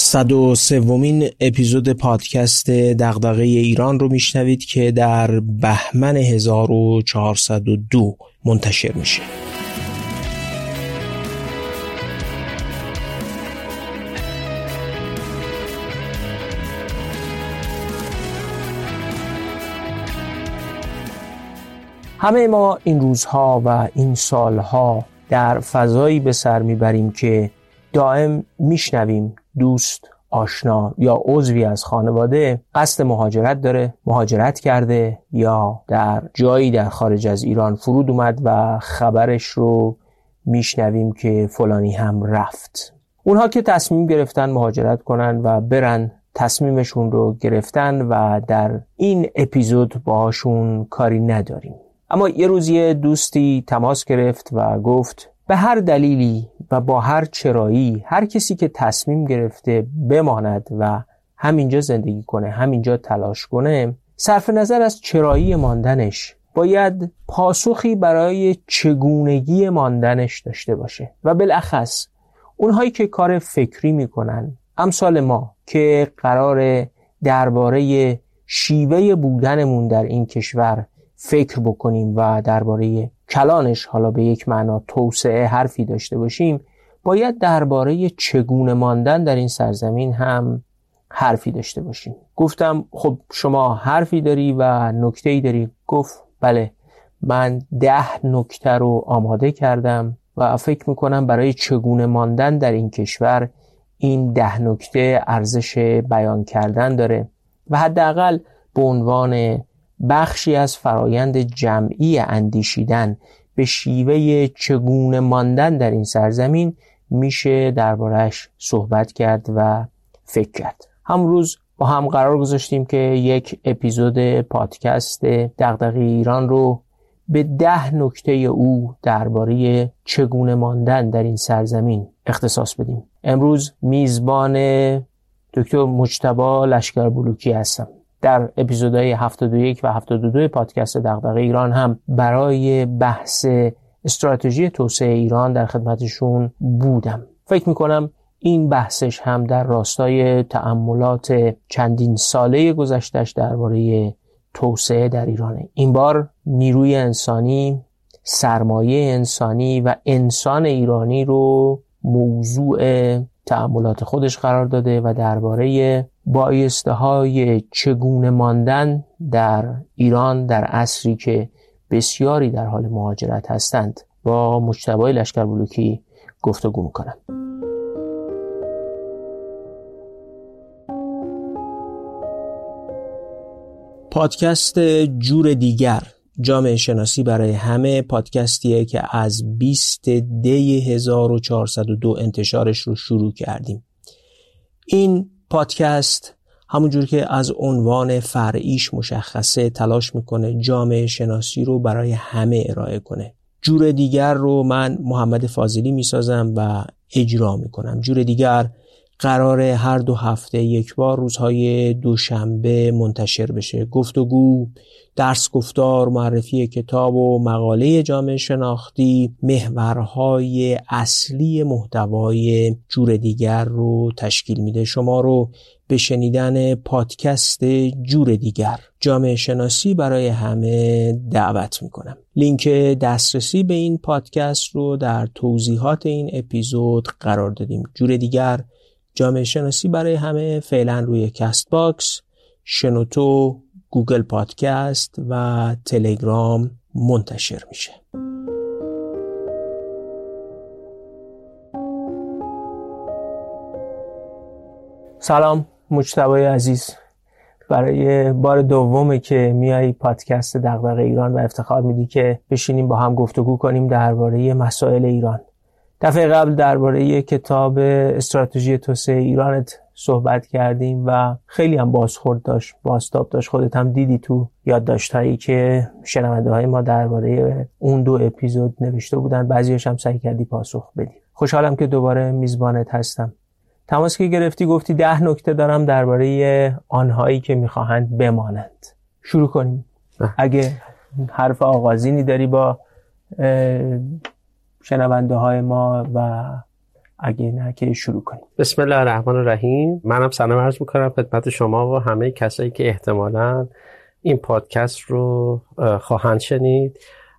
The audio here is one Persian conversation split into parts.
103مین اپیزود پادکست دغدغه ایران رو میشنوید که در بهمن 1402 منتشر میشه. همه ما این روزها و این سالها در فضایی به سر میبریم که دائم میشنویم دوست، آشنا یا عضوی از خانواده قصد مهاجرت داره، مهاجرت کرده یا در جایی در خارج از ایران فرود اومد و خبرش رو میشنویم که فلانی هم رفت. اونها که تصمیم گرفتن مهاجرت کنن و برن، تصمیمشون رو گرفتن و در این اپیزود باهاشون کاری نداریم. اما یه روز یه دوستی تماس گرفت و گفت به هر دلیلی و با هر چرایی هر کسی که تصمیم گرفته بماند و همینجا زندگی کنه، همینجا تلاش کنه، صرف نظر از چرایی ماندنش باید پاسخی برای چگونگی ماندنش داشته باشه. و بالاخص اونهایی که کار فکری میکنن، امثال ما که قراره درباره شیوه بودنمون در این کشور فکر بکنیم و درباره کلانش حالا به یک معنا توسعه حرفی داشته باشیم، باید درباره چگونه ماندن در این سرزمین هم حرفی داشته باشیم. گفتم خب شما حرفی داری و نکته‌ای داری؟ گفت بله، من 10 نکته رو آماده کردم و فکر میکنم برای چگونه ماندن در این کشور این 10 نکته ارزش بیان کردن داره و حداقل به عنوان بخشی از فرایند جمعی اندیشیدن به شیوه چگونه ماندن در این سرزمین میشه درباره‌اش صحبت کرد و فکر کرد. هم روز با هم قرار گذاشتیم که یک اپیزود پادکست دغدغه ایران رو به 10 نکته او درباره چگونه ماندن در این سرزمین اختصاص بدیم. امروز میزبان دکتر مجتبی لشکربلوکی هستم. در اپیزودهای 71 و 72 پادکست دغدغه ایران هم برای بحث استراتژی توسعه ایران در خدمتشون بودم. فکر میکنم این بحثش هم در راستای تأملات چندین ساله گذشتهش درباره توسعه در ایرانه. این بار نیروی انسانی، سرمایه انسانی و انسان ایرانی رو موضوع تأملات خودش قرار داده و درباره بایسته‌های چگونه ماندن در ایران در عصری که بسیاری در حال مهاجرت هستند با مجتبی لشکربلوکی گفتگو میکنم. پادکست جور دیگر، جامعه شناسی برای همه، پادکستیه که از 20 دی 1402 انتشارش رو شروع کردیم. این پادکست همونجور که از عنوان فرعیش مشخصه تلاش میکنه جامعه شناسی رو برای همه ارائه کنه. جور دیگر رو من محمد فاضلی میسازم و اجرا میکنم. جور دیگر قراره هر 2 هفته یک بار روزهای دوشنبه منتشر بشه. گفتگو، درس گفتار، معرفی کتاب و مقاله جامعه شناختی محورهای اصلی محتوای جور دیگر رو تشکیل میده. شما رو به شنیدن پادکست جور دیگر، جامعه شناسی برای همه دعوت میکنم. لینک دسترسی به این پادکست رو در توضیحات این اپیزود قرار دادیم. جور دیگر، جامعه شناسی برای همه فعلا روی کست باکس، شنوتو، گوگل پادکست و تلگرام منتشر میشه. سلام مجتبی عزیز، برای بار دومه که میای پادکست دغدغه ایران و افتخار میدی که بشینیم با هم گفتگو کنیم درباره مسائل ایران. دفعه قبل درباره کتاب استراتژی توسعه ایرانت صحبت کردیم و خیلی هم بازخورد داشت، بازتاب داشت. خودت هم دیدی تو یادداشت‌هایی که شنونده های ما درباره اون 2 اپیزود نوشته بودن، بعضی‌هاش هم سعی کردی پاسخ بدی. خوشحالم که دوباره میزبانت هستم. تماس که گرفتی گفتی 10 نکته دارم درباره آنهایی که میخواهند بمانند. شروع کنیم. اگه حرف آغازینی داری با شنونده های ما و اگه نه که شروع کنیم. بسم الله الرحمن الرحیم. منم سلام عرض میکنم خدمت شما و همه کسایی که احتمالاً این پادکست رو خواهند شنید.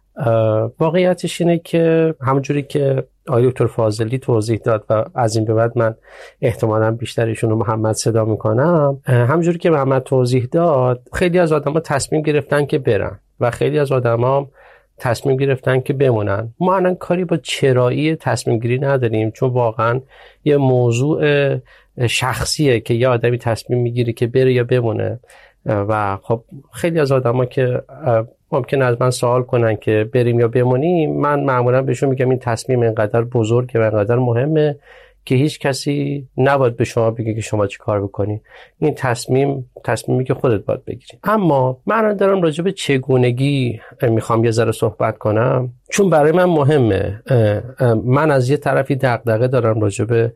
واقعیتش اینه که همونجوری که آقای دکتر فاضلی توضیح داد و از این به بعد من احتمالاً بیشتر ایشون رو محمد صدا میکنم، همونجوری که محمد توضیح داد، خیلی از آدما تصمیم گرفتن که برن و خیلی از آدما تصمیم گرفتن که بمونن. ما الان کاری با چرایی تصمیم گیری نداریم، چون واقعا یه موضوع شخصیه که یه آدمی تصمیم میگیره که بره یا بمونه. و خب خیلی از آدما که ممکن از من سوال کنن که بریم یا بمونیم، من معمولا بهشون میگم این تصمیم اینقدر بزرگه و اینقدر مهمه که هیچ کسی نباید به شما بگه که شما چی کار بکنی. این تصمیمی که خودت باید بگیری. اما من دارم راجع به چگونگی میخوام یه ذره صحبت کنم، چون برای من مهمه. من از یه طرفی دغدغه دارم راجع به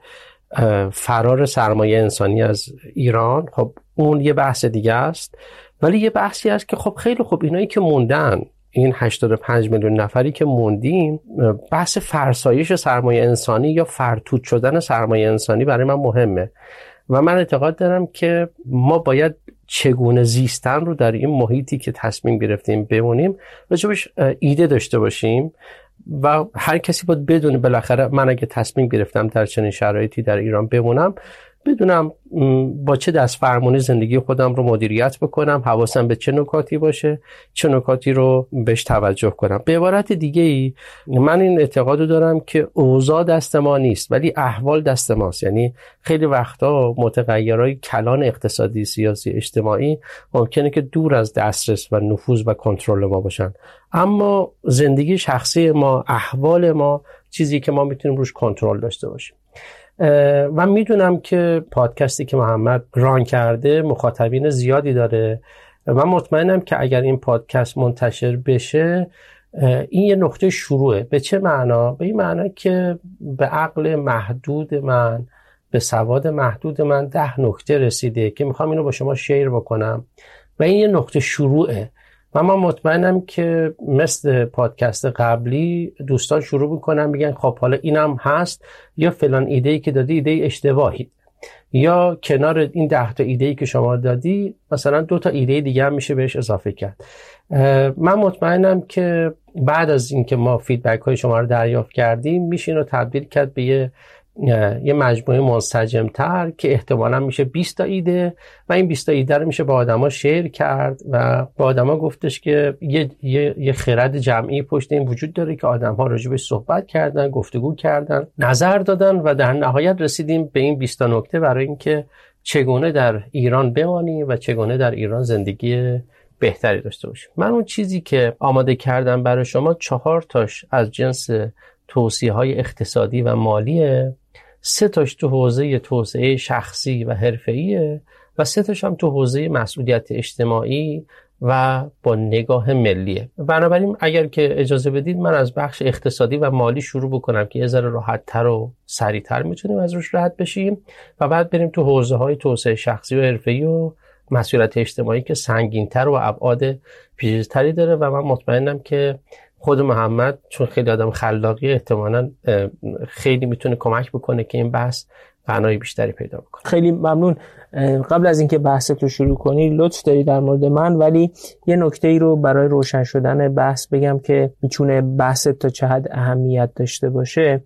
فرار سرمایه انسانی از ایران. خب اون یه بحث دیگه است، ولی یه بحثی هست که خب خیلی خوب اینایی که موندن، این 85 میلیون نفری که موندیم، بحث فرسایش سرمایه انسانی یا فرتوت شدن سرمایه انسانی برای من مهمه و من اعتقاد دارم که ما باید چگونه زیستن رو در این محیطی که تصمیم گرفتیم بمونیم راجبش ایده داشته باشیم و هر کسی باید بدونه بالاخره من اگه تصمیم گرفتم در چنین شرایطی در ایران بمونم، بدونم با چه دست فرمانی زندگی خودم رو مدیریت بکنم، حواسم به چه نکاتی باشه، چه نکاتی رو بهش توجه کنم. به عبارت دیگه ای من این اعتقاد دارم که اوضاع دست ما نیست ولی احوال دست ماست. یعنی خیلی وقتا متغیرهای کلان اقتصادی، سیاسی، اجتماعی ممکنه که دور از دسترس و نفوذ و کنترل ما باشن، اما زندگی شخصی ما، احوال ما، چیزی که ما میتونیم روش کنترل داشته باشیم. و میدونم که پادکستی که محمد ران کرده مخاطبین زیادی داره و من مطمئنم که اگر این پادکست منتشر بشه این یه نقطه شروعه. به چه معنا؟ به این معنا که به عقل محدود من، به سواد محدود من 10 نکته رسیده که میخوام اینو با شما شیر بکنم و این یه نقطه شروعه و من مطمئنم که مثل پادکست قبلی دوستان شروع میکنن میگن خب حالا اینم هست، یا فلان ایده‌ای که دادی ایده اشتباهی، یا کنار این 10 تا ایده‌ای که شما دادی مثلا 2 تا ایده دیگه هم میشه بهش اضافه کرد. من مطمئنم که بعد از اینکه ما فیدبک های شما رو دریافت کردیم میشه اینو تبدیل کرد به یه مجموعه منسجم‌تر که احتمالاً میشه 20 تا ایده و این 20 تا ایده رو میشه با آدما شیر کرد و با آدما گفتش که یه خرد جمعی پشت این وجود داره که آدم‌ها راجبش صحبت کردن، گفتگو کردن، نظر دادن و در نهایت رسیدیم به این 20 تا نکته برای اینکه چگونه در ایران بمانیم و چگونه در ایران زندگی بهتری داشته باشیم. من اون چیزی که آماده کردم برای شما 4 تاش از جنس توصیه‌های اقتصادی و مالیه، 3 تاش تو حوزه توسعه شخصی و حرفه‌ایه و 3 تاش هم تو حوزه مسئولیت اجتماعی و با نگاه ملیه. بنابراین اگر که اجازه بدید من از بخش اقتصادی و مالی شروع بکنم که یه ذره راحت‌تر و سریع‌تر میتونیم از روش رد بشیم و بعد بریم تو حوزه‌های توسعه شخصی و حرفه‌ای و مسئولیت اجتماعی که سنگین‌تر و ابعاد پیچیده‌تری داره و من مطمئنم که خود محمد چون خیلی آدم خلاقی احتمالاً خیلی میتونه کمک بکنه که این بحث معنای بیشتری پیدا بکنه. خیلی ممنون. قبل از اینکه بحثت رو شروع کنی لطف داری در مورد من، ولی یه نکته‌ای رو برای روشن شدن بحث بگم که میتونه بحثت تا چه حد اهمیت داشته باشه.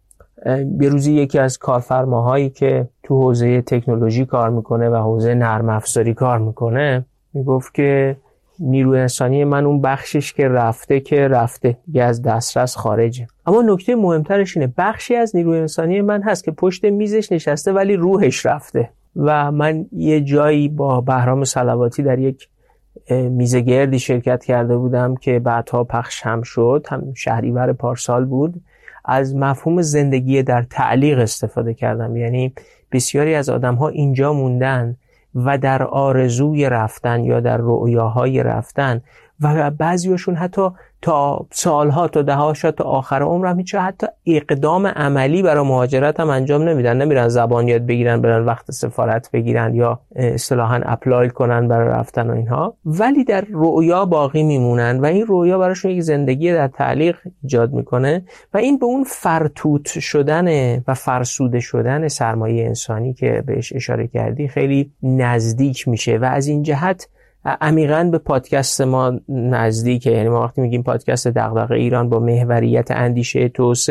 یه روزی یکی از کارفرماهایی که تو حوزه تکنولوژی کار میکنه و حوزه نرم افزاری کار میکنه میگفت که نیروی انسانی من اون بخشش که رفته دیگه از دسترس خارجه. اما نکته مهمترش اینه بخشی از نیروی انسانی من هست که پشت میزش نشسته ولی روحش رفته. و من یه جایی با بهرام صلواتی در یک میزه گردی شرکت کرده بودم که بعدها پخش هم شد، هم شهریور پارسال بود. از مفهوم زندگی در تعلیق استفاده کردم، یعنی بسیاری از آدم‌ها اینجا موندن و در آرزوی رفتن یا در رؤیاهای رفتن و بعضیاشون حتی تا سالها، تا دهها، شاید تا آخر عمر هم هیچ حتی اقدام عملی برای مهاجرت هم انجام نمیدن. نمیرن زبان یاد بگیرن، برن وقت سفارت بگیرن یا اصطلاحاً اپلای کنن برای رفتن و اینها، ولی در رؤیا باقی میمونن و این رؤیا براشون یک زندگی در تعلیق ایجاد میکنه و این به اون فرتوت شدن و فرسوده شدن سرمایه انسانی که بهش اشاره کردی خیلی نزدیک میشه و از این جهت عمیقاً به پادکست ما نزدیکه. یعنی ما وقتی میگیم پادکست دغدغه ایران با محوریت اندیشه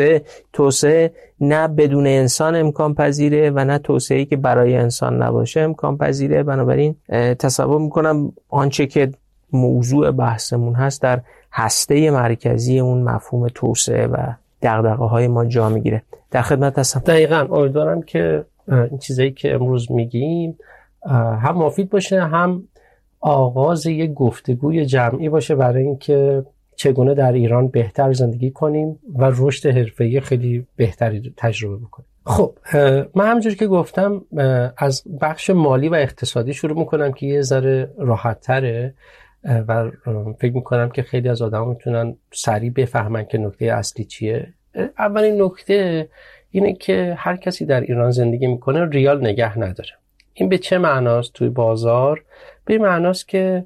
توسعه نه بدون انسان امکان پذیره و نه توسعه‌ای که برای انسان نباشه امکان پذیره. بنابراین تصور میکنم آنچه که موضوع بحثمون هست در هسته مرکزی اون مفهوم توسعه و دغدغه‌های ما جا میگیره. در خدمت هستم. دقیقاً امیدوارم که این چیزایی که امروز میگیم هم مفید باشه، هم آغاز یک گفتگوی جمعی باشه برای اینکه چگونه در ایران بهتر زندگی کنیم و رشد حرفه‌ای خیلی بهتری تجربه بکنیم. خب من همونجوری که گفتم از بخش مالی و اقتصادی شروع میکنم که یه ذره راحت تره و فکر میکنم که خیلی از آدم میتونن سریع بفهمن که نکته اصلی چیه. اولین نکته اینه که هر کسی در ایران زندگی میکنه ریال نگه نداره. این به چه معناست توی بازار؟ به این معناست که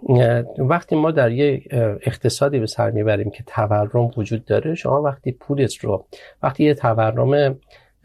وقتی ما در یه اقتصادی به سر میبریم که تورم وجود داره، شما وقتی یه تورم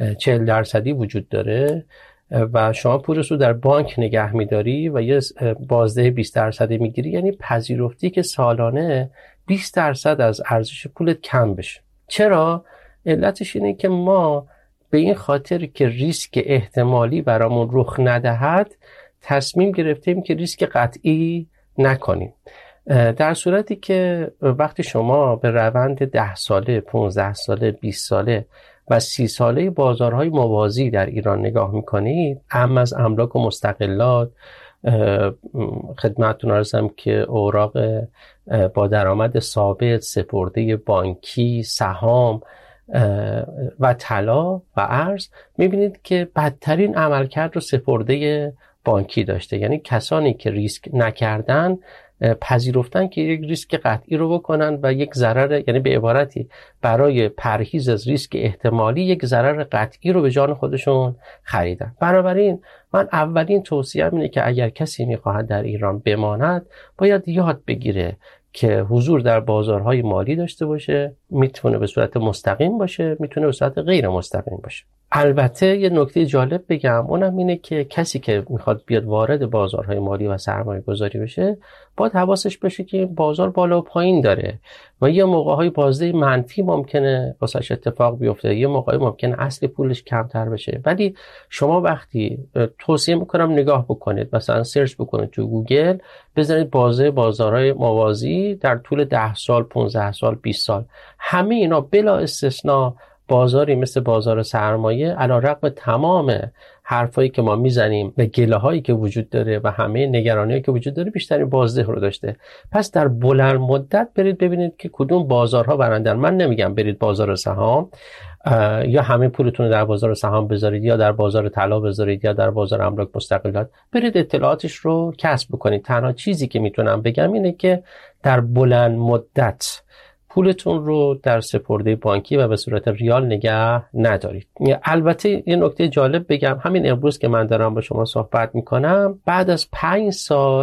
40% وجود داره و شما پولت رو در بانک نگه میداری و یه بازده 20% میگیری، یعنی پذیرفتی که سالانه 20% از ارزش پولت کم بشه. چرا؟ علتش اینه که ما به این خاطر که ریسک احتمالی برامون رخ ندهد تصمیم گرفتیم که ریسک قطعی نکنیم. در صورتی که وقتی شما به روند 10 ساله، 15 ساله، 20 ساله و 30 ساله بازارهای موازی در ایران نگاه میکنید، از املاک و مستقلات، خدمتتون عرضم که اوراق با درآمد ثابت، سپرده بانکی، سهام و طلا و ارز، میبینید که بدترین عملکرد رو سپرده بانکی داشته. یعنی کسانی که ریسک نکردن پذیرفتن که یک ریسک قطعی رو بکنن و یک ضرر، یعنی به عبارتی برای پرهیز از ریسک احتمالی یک ضرر قطعی رو به جان خودشون خریدن. بنابراین من اولین توصیه‌ام اینه که اگر کسی میخواهد در ایران بماند باید یاد بگیره که حضور در بازارهای مالی داشته باشه. میتونه به صورت مستقیم باشه، میتونه به صورت غیر مستقیم باشه. البته یه نکته جالب بگم، اونم اینه که کسی که میخواد بیاد وارد بازارهای مالی و سرمایه گذاری بشه باید حواسش بشه که بازار بالا و پایین داره و یه موقع‌های بازده منفی ممکنه واسش اتفاق بیفته، یه موقعی ممکنه اصل پولش کمتر بشه. ولی شما وقتی توصیه میکنم نگاه بکنید، مثلا سرچ بکنید تو گوگل، بزنید بازارهای موازی در طول 10 سال، 15 سال، 20 سال، همه اینا بلا استثنا بازاری مثل بازار سرمایه علیرغم تمام حرفایی که ما میزنیم و گله‌هایی که وجود داره و همه نگرانی‌هایی که وجود داره بیشترین بازده رو داشته. پس در بلند مدت برید ببینید که کدوم بازارها برندن. من نمیگم برید بازار سهام یا همه پولتون رو در بازار سهام بذارید یا در بازار طلا بذارید یا در بازار املاک مستقلات، برید اطلاعاتش رو کسب بکنید. تنها چیزی که میتونم بگم اینه که در بلند مدت پولتون رو در سپرده بانکی و به صورت ریال نگه ندارید. البته یه نکته جالب بگم، همین امروز که من دارم با شما صحبت میکنم، بعد از 5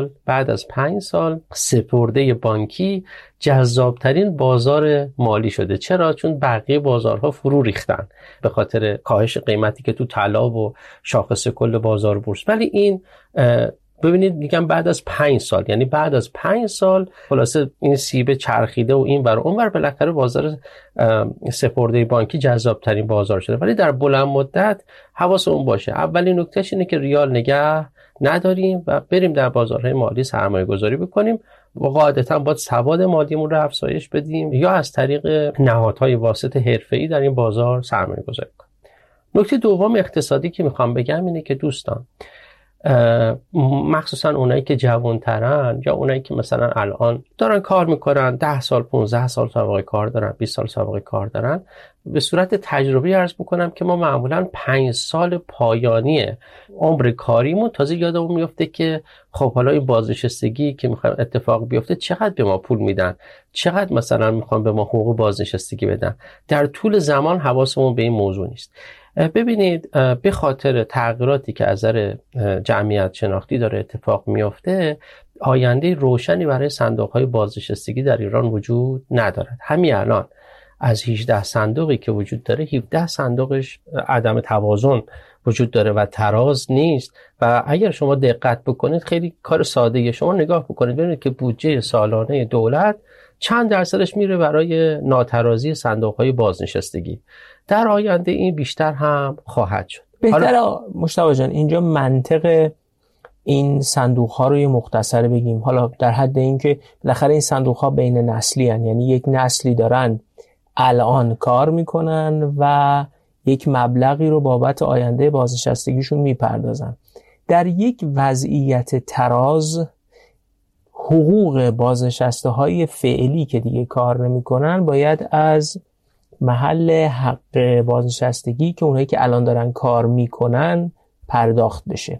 سال سپرده بانکی جذابترین بازار مالی شده. چرا؟ چون بقیه بازارها فرو ریختن به خاطر کاهش قیمتی که تو طلا و شاخص کل بازار بورس. ولی این ببینید میگم بعد از 5 سال، یعنی بعد از 5 سال خلاصه این سیب چرخیده و این ور اون ور، بالاخره بازار سپرده بانکی جذاب ترین بازار شده. ولی در بلند مدت حواسمون باشه، اولین نکتهش اینه که ریال نگه نداریم و بریم در بازارهای مالی سرمایه گذاری بکنیم و قاعدتا باید سواد مالیمون رو افزایش بدیم یا از طریق نهادهای واسط حرفه‌ای در این بازار سرمایه گذاری کنیم. نکته دوم اقتصادی که میخوام بگم اینه که دوستان، مخصوصا اونایی که جوانترن یا اونایی که مثلا الان دارن کار میکنن، 10 سال 15 سال سابقه کار دارن، 20 سال سابقه کار دارن، به صورت تجربی عرض میکنم که ما معمولا 5 سال پایانی عمر کاریمون تازه یادمون میفته که خب حالا این بازنشستگی که میخوایم اتفاق بیفته چقدر به ما پول میدن، چقدر مثلا میخوان به ما حقوق بازنشستگی بدن. در طول زمان حواسمون به این موضوع نیست. ببینید به خاطر تغییراتی که از نظر جمعیت شناختی داره اتفاق میفته، آینده روشنی برای صندوق‌های بازنشستگی در ایران وجود ندارد. همین الان از 18 صندوقی که وجود داره 17 صندوقش عدم توازن وجود داره و تراز نیست. و اگر شما دقت بکنید خیلی کار ساده‌ای، شما نگاه بکنید ببینید که بودجه سالانه دولت چند درصدش میره برای ناترازی صندوق‌های بازنشستگی. در آینده این بیشتر هم خواهد شد. بهتره مجتبی جان اینجا منطق این صندوق ها رو یه مختصر بگیم، حالا در حد این که بالاخره این صندوق ها بین نسلی هن، یعنی یک نسلی دارن الان کار میکنن و یک مبلغی رو بابت آینده بازنشستگیشون میپردازن. در یک وضعیت تراز حقوق بازنشسته های فعلی که دیگه کار نمیکنن باید از محل حق بازنشستگی که اونایی که الان دارن کار میکنن پرداخت بشه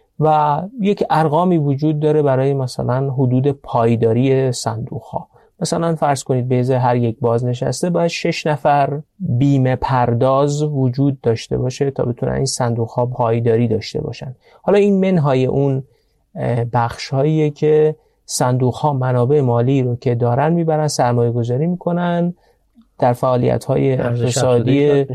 و یک ارقامی وجود داره برای مثلا حدود پایداری صندوق ها. مثلا فرض کنید به ازای هر یک بازنشسته باید 6 نفر بیمه پرداز وجود داشته باشه تا بتونن این صندوق ها پایداری داشته باشن. حالا این منهای اون بخش هاییه که صندوق ها منابع مالی رو که دارن میبرن سرمایه گذاری میکنن در فعالیت های اقتصادی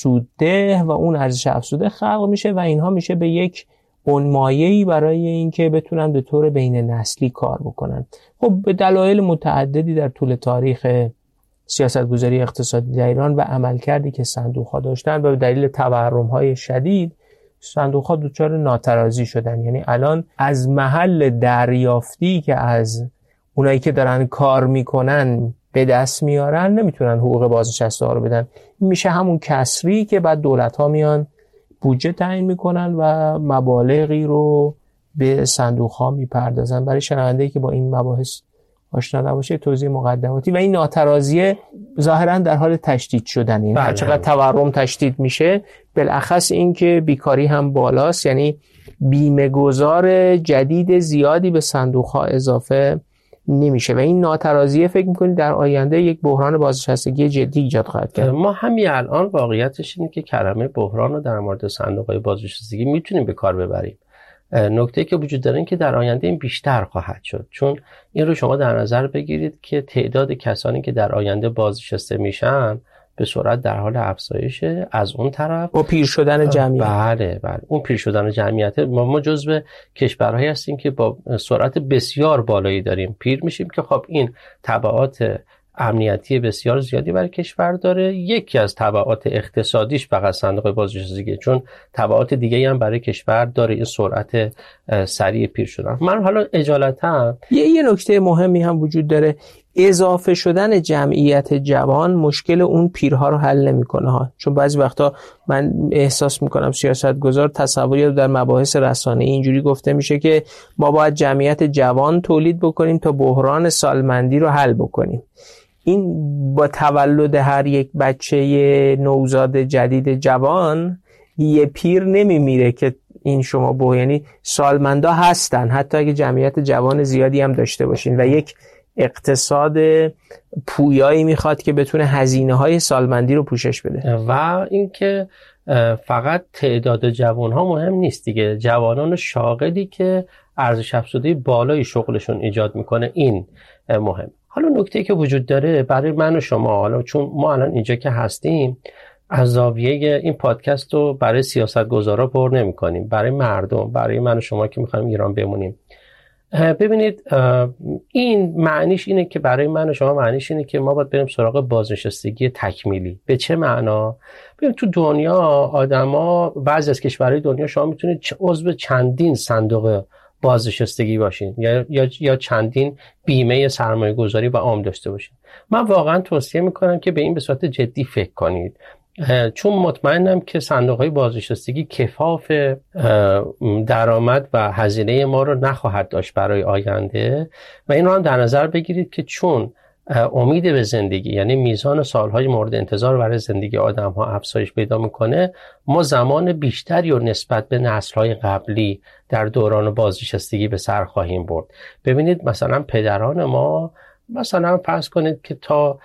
سودده و اون ارزش افزوده خلق میشه و اینها میشه به یک بنمایه‌ای برای اینکه بتونن به طور بین نسلی کار بکنن. خب به دلایل متعددی در طول تاریخ سیاستگذاری اقتصادی در ایران و عملکردی که صندوق‌ها داشتن و به دلیل تورم‌های شدید صندوق‌ها دچار ناترازی شدن. یعنی الان از محل دریافتی که از اونایی که دارن کار میکنن به دست میارن نمیتونن حقوق بازنشسته‌ها رو بدن. میشه همون کسری که بعد دولت‌ها میان بودجه تعیین میکنن و مبالغی رو به صندوق‌ها میپردازن. برای شنونده‌ای که با این مباحث آشنا نباشه توضیح مقدماتی. و این ناترازیه ظاهراً در حال تشدید شدن، این هر چقدر تورم تشدید میشه بالاخص این که بیکاری هم بالاست، یعنی بیمه گذار جدید زیادی به صندوق‌ها اضافه نمیشه و این ناترازیه فکر میکنید در آینده یک بحران بازنشستگی جدی ایجاد خواهد کرد؟ ما همین الان واقعیتش اینه که کلمه بحران رو در مورد صندوق‌های بازنشستگی میتونیم به کار ببریم. نکته که وجود داره این که در آینده این بیشتر خواهد شد، چون این رو شما در نظر بگیرید که تعداد کسانی که در آینده بازنشسته میشن به سرعت در حال افزایشه. از اون طرف با پیر شدن جمعیت، بله اون پیر شدن جمعیت ما جزو کشورهایی هستیم که با سرعت بسیار بالایی داریم پیر میشیم که خب این تبعات امنیتی بسیار زیادی برای کشور داره. یکی از تبعات اقتصادیش فقط صندوق بازنشستگی، چون تبعات دیگه هم برای کشور داره این سرعت سریع پیر شدن. من حالا اجالتا یه نکته مهمی هم وجود داره، اضافه شدن جمعیت جوان مشکل اون پیرها رو حل نمیکنه ها. چون بعضی وقتا من احساس میکنم سیاستگزار تصوری در مباحث رسانه‌ای اینجوری گفته میشه که ما باید جمعیت جوان تولید بکنیم تا بحران سالمندی رو حل بکنیم. این با تولد هر یک بچه نوزاد جدید جوان یه پیر نمیمیره که این شما یعنی سالمندا هستن حتی اگه جمعیت جوان زیادی هم داشته باشین و یک اقتصاد پویایی میخواد که بتونه هزینه‌های سالمندی رو پوشش بده. و اینکه فقط تعداد جوان‌ها مهم نیست دیگه، جوانان شاغلی که ارزش افزوده بالای شغلشون ایجاد میکنه این مهم. حالا نکته‌ای که وجود داره برای من و شما، حالا چون ما الان اینجا که هستیم از زاویه این پادکست رو برای سیاستگزارا پر نمی‌کنیم، برای مردم، برای من و شما که می‌خوایم ایران بمونیم. ببینید این معنیش اینه که برای من و شما معنیش اینه که ما باید بریم سراغ بازنشستگی تکمیلی. به چه معنا؟ ببین تو دنیا آدما، بعضی از کشورهای دنیا شما میتونید عضو چندین صندوق بازنشستگی باشین یا چندین بیمه سرمایه گذاری و عام داشته باشین. من واقعا توصیه میکنم که به این به صورت جدی فکر کنید. چون مطمئنم که صندوق‌های بازنشستگی کفاف درآمد و هزینه ما رو نخواهد داشت برای آینده و این رو هم در نظر بگیرید که چون امید به زندگی، یعنی میزان سالهای مورد انتظار برای زندگی آدم‌ها افزایش پیدا میکنه، ما زمان بیشتری رو نسبت به نسل‌های قبلی در دوران بازنشستگی به سر خواهیم برد. ببینید مثلا پدران ما مثلا فرض کنید که تا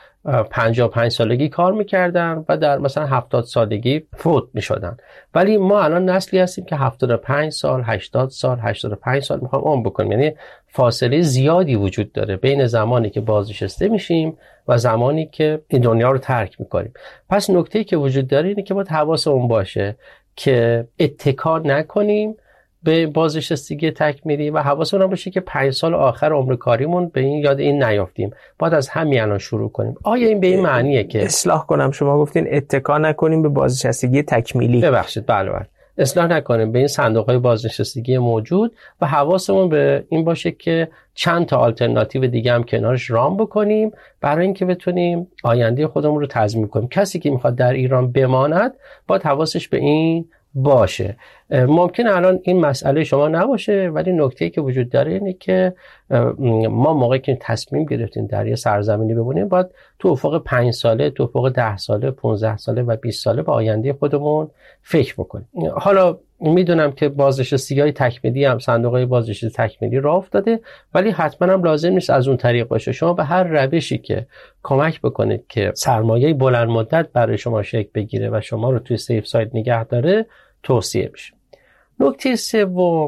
55 سالگی کار میکردن و در مثلا 70 سالگی فوت میشدن، ولی ما الان نسلی هستیم که 75 سال 80 سال 85 سال میخوام عمر بکنیم، یعنی فاصله زیادی وجود داره بین زمانی که بازنشسته میشیم و زمانی که این دنیا رو ترک میکنیم. پس نکته‌ای که وجود داره اینه که باید حواسمون باشه که اتکا نکنیم به بازنشستگی تکمیلی و حواسمون باشه که 5 سال آخر عمر کاریمون به این یاد این نیافتیم، باید از همین الان شروع کنیم. آیا این به این معنیه که اصلاح کنم، شما گفتین اتکا نکنیم به بازنشستگی تکمیلی؟ ببخشید، بله اصلاح نکنیم به این صندوق‌های بازنشستگی موجود و حواسمون به این باشه که چند تا آلترناتیو دیگه هم کنارش رام بکنیم برای اینکه بتونیم آینده خودمون رو تضمین کنیم. کسی که میخواد در ایران بماند باید حواسش به این باشه. ممکن الان این مسئله شما نباشه، ولی نکته‌ای که وجود داره اینه که ما موقعی که تصمیم گرفتیم در یه سرزمینی بمونیم باید تو افق 5 ساله، تو افق 10 ساله، 15 ساله و 20 ساله به آینده خودمون فکر بکنیم. حالا میدونم که بازنشستگی‌های تکمیلی هم صندوق‌های بازنشستگی تکمیلی راه افتاده، ولی حتما هم لازم نیست از اون طریق باشه. شما به هر روشی که کمک بکنید که سرمایه بلند مدت برای شما شکل بگیره و شما رو توی سیف ساید نگه داره توصیه میشه. نکته سوم،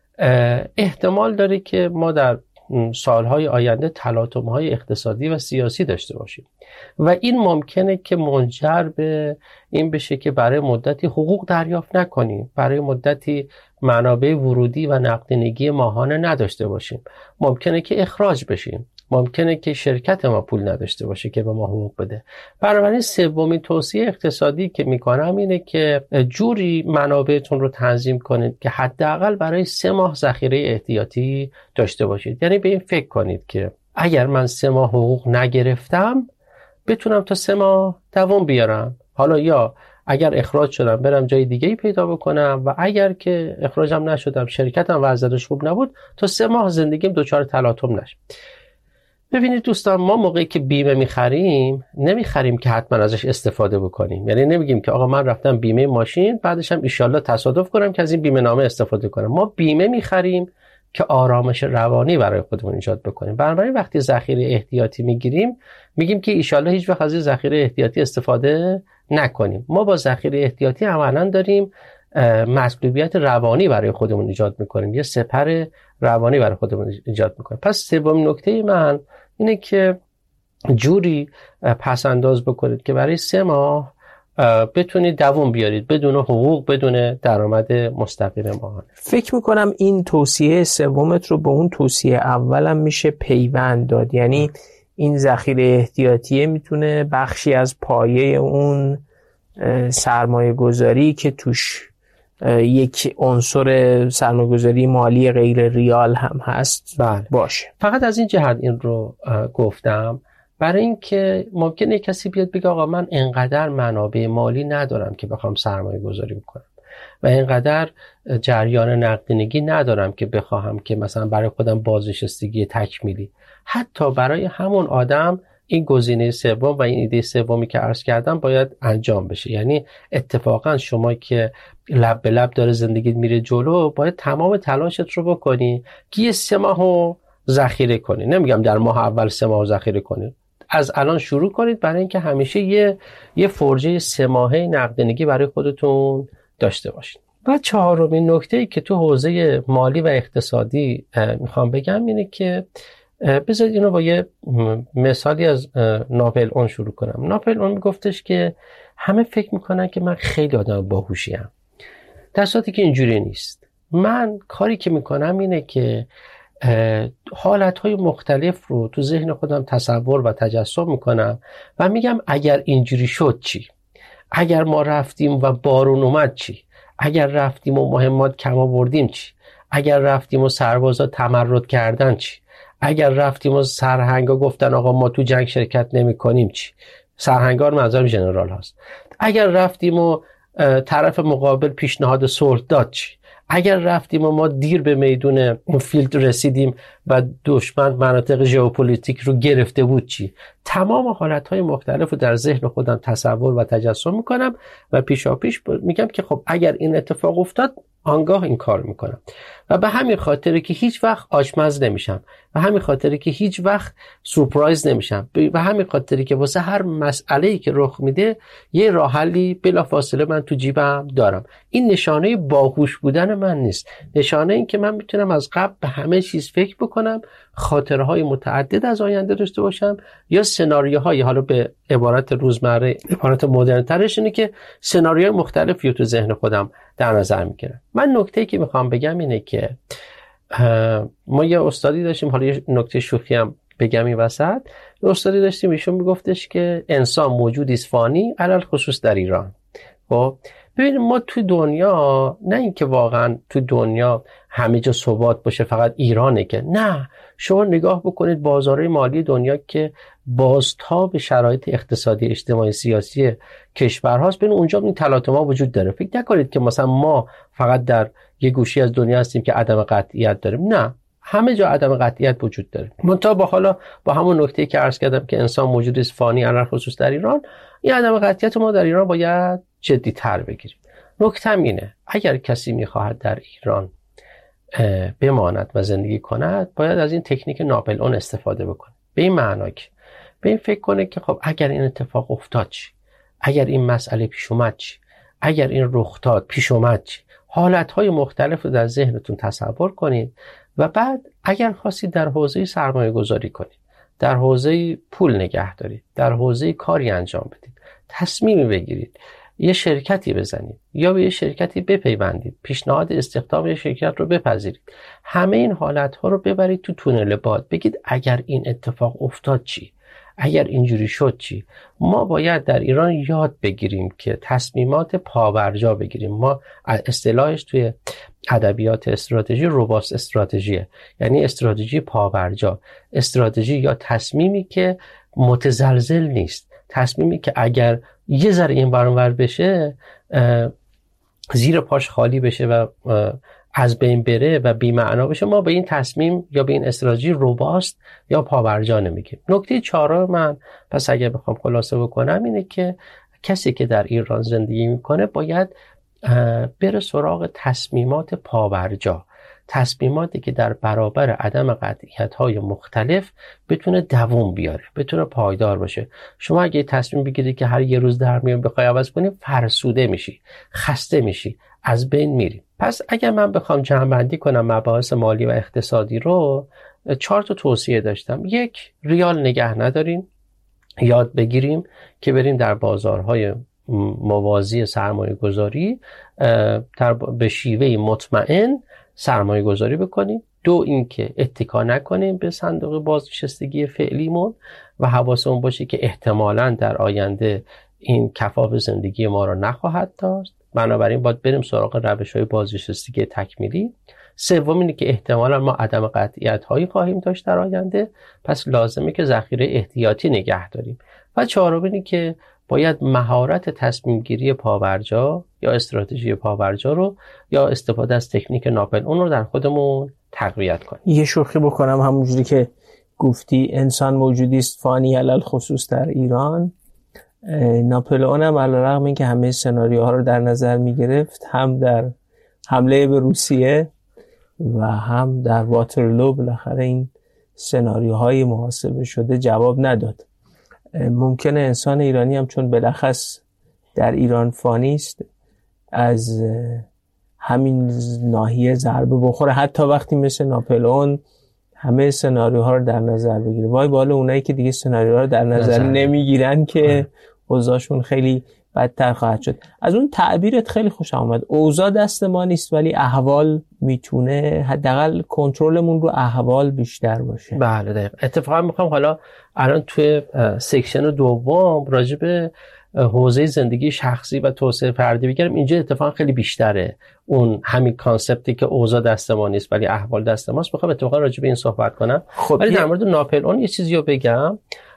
احتمال داره که ما در سالهای آینده تلاطم‌های اقتصادی و سیاسی داشته باشیم و این ممکنه که منجر به این بشه که برای مدتی حقوق دریافت نکنیم، برای مدتی منابع ورودی و نقدینگی ماهانه نداشته باشیم، ممکنه که اخراج بشیم، ممکنه که شرکت ما پول نداشته باشه که به ما حقوق بده. بنابراین سومین توصیه اقتصادی که میکنم اینه که جوری منابعتون رو تنظیم کنید که حداقل برای 3 ماه ذخیره احتیاطی داشته باشید. یعنی به این فکر کنید که اگر من 3 ماه حقوق نگرفتم بتونم تا 3 ماه دوام بیارم، حالا یا اگر اخراج شدم برم جای دیگه‌ای پیدا بکنم و اگر که اخراجم نشدم شرکتم وضعیتش خوب نبود تا 3 ماه زندگیم دچار تلاطم نشه. ببینید دوستان، ما موقعی که بیمه میخریم نمیخریم که حتما ازش استفاده بکنیم. یعنی نمیگیم که آقا من رفتم بیمه ماشین بعدش هم ایشالله تصادف کنم که از این بیمه نامه استفاده کنم. ما بیمه میخریم که آرامش روانی برای خودمون ایجاد بکنیم. بنابراین وقتی ذخیره احتیاطی میگیریم میگیم که ایشالله هیچ وقت از این ذخیره احتیاطی استفاده نکنیم. ما با ذخیره احتیاطی عملاً داریم مسئولیت روانی برای خودمون ایجاد میکنیم، یه سپر روانی برای خودمون ایجاد میکنیم. پس سومین نکته من اینه که جوری پس انداز بکنید که برای 3 ماه بتونید دوام بیارید بدون حقوق، بدون درآمد مستقیم ماهانه. فکر میکنم این توصیه سومت رو به اون توصیه اولم میشه پیوند داد. یعنی این ذخیره احتیاطیه میتونه بخشی از پایه اون سرمایه گذاری که توش یک عنصر سرمایه‌گذاری مالی غیر ریال هم هست باشه. فقط از این جهت این رو گفتم برای اینکه ممکنه کسی بیاد بگه آقا من انقدر منابع مالی ندارم که بخوام سرمایه گذاری بکنم و انقدر جریان نقدینگی ندارم که بخواهم که مثلا برای خودم بازنشستگی تکمیلی. حتی برای همون آدم این گزینه سوم و این ایده سومی که عرض کردم باید انجام بشه. یعنی اتفاقا شما که لب به لب داره زندگیت میره جلو باید تمام تلاشت رو بکنی که یه 3 ماهو ذخیره کنی. نمیگم در ماه اول 3 ماهو ذخیره کنی، از الان شروع کنید برای اینکه همیشه یه فرجه 3 ماهه نقدینگی برای خودتون داشته باشید. و 4مین نکته‌ای که تو حوزه مالی و اقتصادی میخوام بگم اینه که بذارید اینو با یه مثالی از ناپل اون شروع کنم. ناپل اون میگفتش که همه فکر میکنن که من خیلی آدم باهوشیم، در صورتی که اینجوری نیست. من کاری که میکنم اینه که حالتهای مختلف رو تو ذهن خودم تصور و تجسم میکنم و میگم اگر اینجوری شد چی؟ اگر ما رفتیم و بارون اومد چی؟ اگر رفتیم و مهمات کم آوردیم چی؟ اگر رفتیم و سربازا تمرد کردن چی؟ اگر رفتیم و سرهنگا گفتن آقا ما تو جنگ شرکت نمی کنیم چی؟ سرهنگار منظورم ژنرال هست. اگر رفتیم و طرف مقابل پیشنهاد صلح داد چی؟ اگر رفتیم و ما دیر به میدون اون فیلد رسیدیم و دشمن مناطق ژئوپلیتیک رو گرفته بود چی؟ تمام حالتهای مختلف رو در ذهن خودم تصور و تجسم میکنم و پیشاپیش میگم که خب اگر این اتفاق افتاد آنگاه این کار میکنم و به همین خاطره که هیچ وقت آشمز نمیشم و همین خاطره که هیچ وقت سورپرایز نمیشم و همین خاطره که واسه هر مسئله‌ای که رخ میده یه راه حلی بلافاصله من تو جیبم دارم. این نشانه باهوش بودن من نیست، نشانه این که من میتونم از قبل به همه چیز فکر بکنم، خاطرهای متعدد از آینده داشته باشم یا سناریوهای، حالا به عبارت روزمره عبارت مدرن ترش اینه که سناریوهای مختلفی رو تو ذهن خودم در نظر میگیرم. من نکته‌ای که میخوام بگم اینه که ما یه استادی داشتیم، حالا یه نکته شوخی هم بگم این وسط، یه استادی داشتیم ایشون میگفتش که انسان موجودی است فانی، علل خصوص در ایران. خب ببینید ما تو دنیا، نه اینکه واقعا تو دنیا همه جا ثبات باشه فقط ایرانه، که نه، شما نگاه بکنید بازارهای مالی دنیا که بازتاب شرایط اقتصادی اجتماعی سیاسی کشورهاست، ببین اونجا این تلاطم‌ها وجود داره. فکر نکنید که مثلا ما فقط در یه گوشی از دنیا هستیم که عدم قطعیت داریم، نه، همه جا عدم قطعیت وجود داره. منتها با همون نکته‌ای که عرض کردم که انسان موجودی است فانی، علل خصوص در ایران، این عدم قطعیت ما در ایران باید جدی‌تر بگیریم. نکته‌م اینه اگر کسی می‌خواهد در ایران بماند و زندگی کند، باید از این تکنیک ناپل اون استفاده بکنه. به این معنا که به این فکر کنه که خب اگر این اتفاق افتاد چی؟ اگر این مسئله پیش اومد چی؟ اگر این رخ داد پیش اومد چی؟ حالت‌های مختلف رو در ذهنتون تصور کنید و بعد اگر خواستید در حوزه سرمایه گذاری کنید، در حوزه پول نگه دارید، در حوزه کاری انجام بدید، تصمیمی بگیرید، یه شرکتی بزنید یا به یه شرکتی بپیوندید، پیشنهاد استخدام یه شرکت رو بپذیرید، همه این حالت‌ها رو ببرید تو تونل باد، بگید اگر این اتفاق افتاد چی؟ اگر اینجوری شد چی؟ ما باید در ایران یاد بگیریم که تصمیمات پابرجا بگیریم. ما اصطلاحش توی ادبیات استراتژی روباست استراتژیه، یعنی استراتژی پابرجا، استراتژی یا تصمیمی که متزلزل نیست، تصمیمی که اگر یه ذره این برانور بشه زیر پاش خالی بشه و از بین بره و بی معنا بشه، ما به این تصمیم یا به این استراتژی روباست یا پابرجا نمیگیم. نکته چهارم من پس اگر بخوام خلاصه بکنم اینه که کسی که در ایران زندگی میکنه باید بره سراغ تصمیمات پابرجا، تصمیماتی که در برابر عدم قطعیت‌های مختلف بتونه دوام بیاره، بتونه پایدار باشه. شما اگه تصمیم بگیری که هر یه روز در میون بخوای عوض کنی، فرسوده میشی، خسته میشی، از بین میری. پس اگر من بخوام جمع‌بندی کنم مباحث مالی و اقتصادی رو، 4 تا توصیه داشتم. 1، ریال نگه نداریم، یاد بگیریم که بریم در بازارهای موازی سرمایه گذاری به شیوه مطمئن سرمایه گذاری بکنیم. 2، اینکه اتکا نکنیم به صندوق بازنشستگی فعلیمون و حواسمون باشه که احتمالاً در آینده این کفاف زندگی ما رو نخواهد داشت، بنابراین باید بریم سراغ روش‌های بازنشستگی تکمیلی. 3، اینه که احتمالاً ما عدم قطعیت‌هایی خواهیم داشت در آینده، پس لازمه که ذخیره احتیاطی نگه داریم. و 4، اینه که باید مهارت تصمیم گیری پابرجا یا استراتژی پابرجا رو یا استفاده از تکنیک ناپل اون رو در خودمون تقویت کنیم. یه شوخی بکنم، همونجوری که گفتی انسان موجودی است فانی علل خصوص در ایران، ناپلئون هم علیرغم اینکه همه سناریوها رو در نظر می گرفت، هم در حمله به روسیه و هم در واترلو بالاخره این سناریوهای محاسبه شده جواب نداد. ممکنه انسان ایرانی هم چون بلخص در ایران فانی است از همین ناحیه ضربه بخوره، حتی وقتی مثل ناپلئون همه سناریوها رو در نظر بگیره. وای بالا اونایی که دیگه سناریوها رو در نظر نمیگیرن که اوضاعشون خیلی بدتر خواهد شد. از اون تعبیرت خیلی خوشم اومد، اوضاع دست ما نیست ولی احوال میتونه، حداقل کنترلمون رو احوال بیشتر باشه. بله دقیقاً. اتفاقا میخوام حالا الان توی سکشن دوم راجع به حوزه زندگی شخصی و توسعه فردی بگم. اینجا اتفاقا خیلی بیشتره اون همین کانسپتی که اوضاع دست ما نیست ولی احوال دست ماست. میخوام اتفاقا راجع به این صحبت کنم. خب ولی در مورد ناپلئون یه چیزی رو بگم.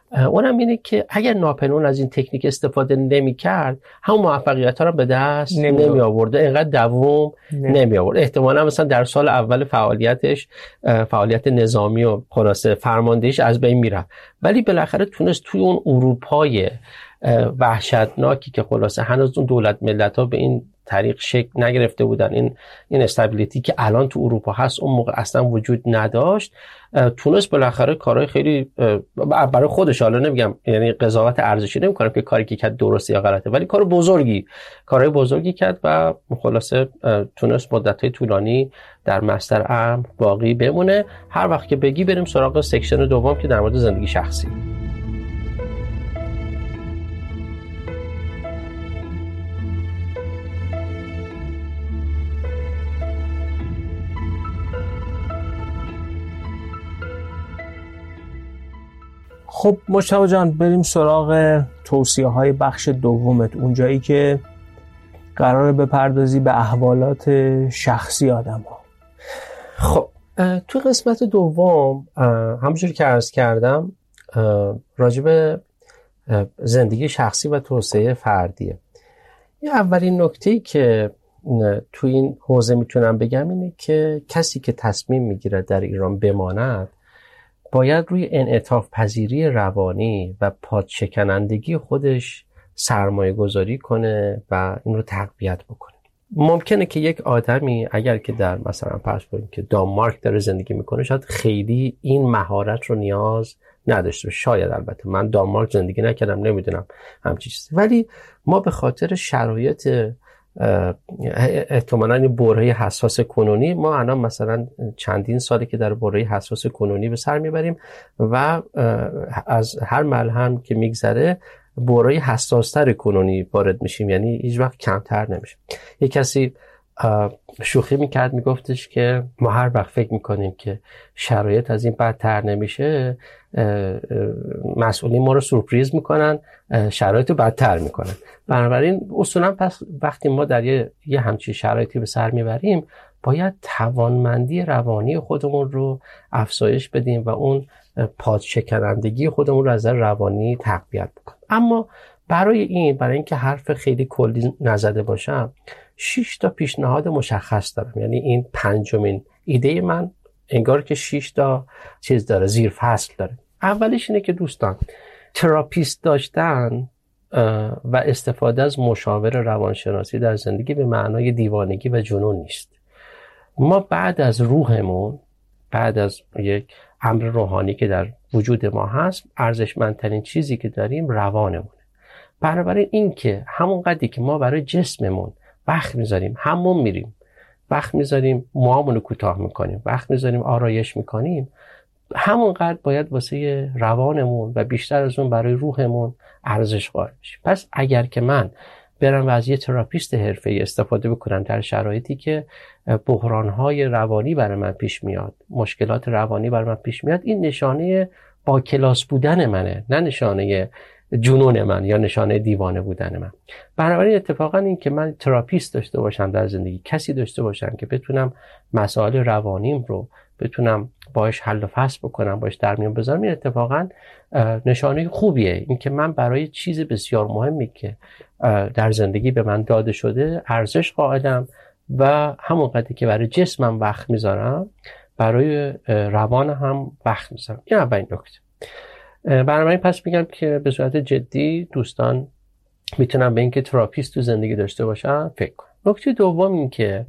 اونم اینه که اگر ناپلئون از این تکنیک استفاده نمی‌کرد همون موفقیت‌ها رو به دست نمی آورد، اینقدر دوام نمی آورد. احتمالاً مثلا در سال اول فعالیتش، فعالیت نظامی و خلاصه فرماندهیش از بین میرفت، ولی بالاخره تونست توی اون اروپای وحشتناکی که خلاصه هنوز اون دولت ملت‌ها به این طریق شکل نگرفته بودن، این استابیلیتی که الان تو اروپا هست اون موقع اصلا وجود نداشت، تونست بالاخره کارهای خیلی برای خودش، حالا نمیگم یعنی قضاوت ارزشی نمی‌کنم که کاری که کرد درسته یا غلطه، ولی کارهای بزرگی کرد و خلاصه تونست مدت‌های طولانی در مصدر امر باقی بمونه. هر وقت که بگی بریم سراغ سکشن دوم که در مورد زندگی شخصی. خب مجتبی جان، بریم سراغ توصیه‌های بخش دومت، اونجایی که قراره بپردازی به احوالات شخصی آدم‌ها. خب تو قسمت دوم همونجوری که عرض کردم راجع به زندگی شخصی و توسعه فردیه. یه اولین نکته‌ای که تو این حوزه میتونم بگم اینه که کسی که تصمیم میگیره در ایران بماند باید روی انعطاف پذیری روانی و پادشکنندگی خودش سرمایه گذاری کنه و این رو تقویت بکنه. ممکنه که یک آدمی اگر که در مثلا فرض کنیم که دانمارک داره زندگی میکنه شاید خیلی این مهارت رو نیاز نداشته باشه، شاید، البته من دانمارک زندگی نکردم نمیدونم همچین چیزی، ولی ما به خاطر شرایط احتمالاً این برهه حساس کنونی، ما الان مثلا چندین ساله که در برهه حساس کنونی به سر میبریم و از هر ملهم که میگذره برهه حساستر کنونی وارد میشیم، یعنی هیچ وقت کمتر نمیشه. یک کسی شوخی میکرد میگفتش که ما هر وقت فکر میکنیم که شرایط از این بدتر نمیشه، مسئولین ما رو سورپرایز میکنن، شرایط بدتر میکنن. بنابراین اصولا پس وقتی ما در یه همچین شرایطی به سر میبریم باید توانمندی روانی خودمون رو افزایش بدیم و اون پادشکنندگی خودمون رو از نظر روانی تقویت بکنیم. اما برای اینکه حرف خیلی کلی نزده باشم 6 تا پیشنهاد مشخص دارم. یعنی این پنجمین ایده من انگار که 6 تا چیز داره، زیر فصل داره. اولش اینه که دوستان، تراپیست داشتن و استفاده از مشاور روانشناسی در زندگی به معنای دیوانگی و جنون نیست. ما بعد از روحمون، بعد از یک امر روحانی که در وجود ما هست، ارزشمندترین چیزی که داریم روانمونه. بنابراین این که همون قدری که ما برای جسممون وقت میذاریم، همون میریم، وقت میذاریم موامونو کوتاه میکنیم، وقت میذاریم آرایش میکنیم، همونقدر باید واسه روانمون و بیشتر از اون برای روحمون ارزش قائل بشیم. پس اگر که من برم و از یه تراپیست حرفه‌ای استفاده بکنم در شرایطی که بحران‌های روانی برای من پیش میاد، مشکلات روانی برای من پیش میاد، این نشانه با کلاس بودن منه، نه نشانه جنون من یا نشانه دیوانه بودن من. بنابراین اتفاقا این که من تراپیست داشته باشم در زندگی، کسی داشته باشم که بتونم مسائل روانیم رو بتونم باش حل و فصل بکنم، باش در میون بذارم، این اتفاقا نشانه خوبیه. این که من برای چیز بسیار مهمی که در زندگی به من داده شده ارزش قائلم و همون قدری که برای جسمم وقت میذارم برای روان هم وقت میذارم. این اولین نکته. بنابراین پس میگم که به صورت جدی دوستان میتونم به اینکه تراپیست تو زندگی داشته باشن فکر کنم. نکته دوم این که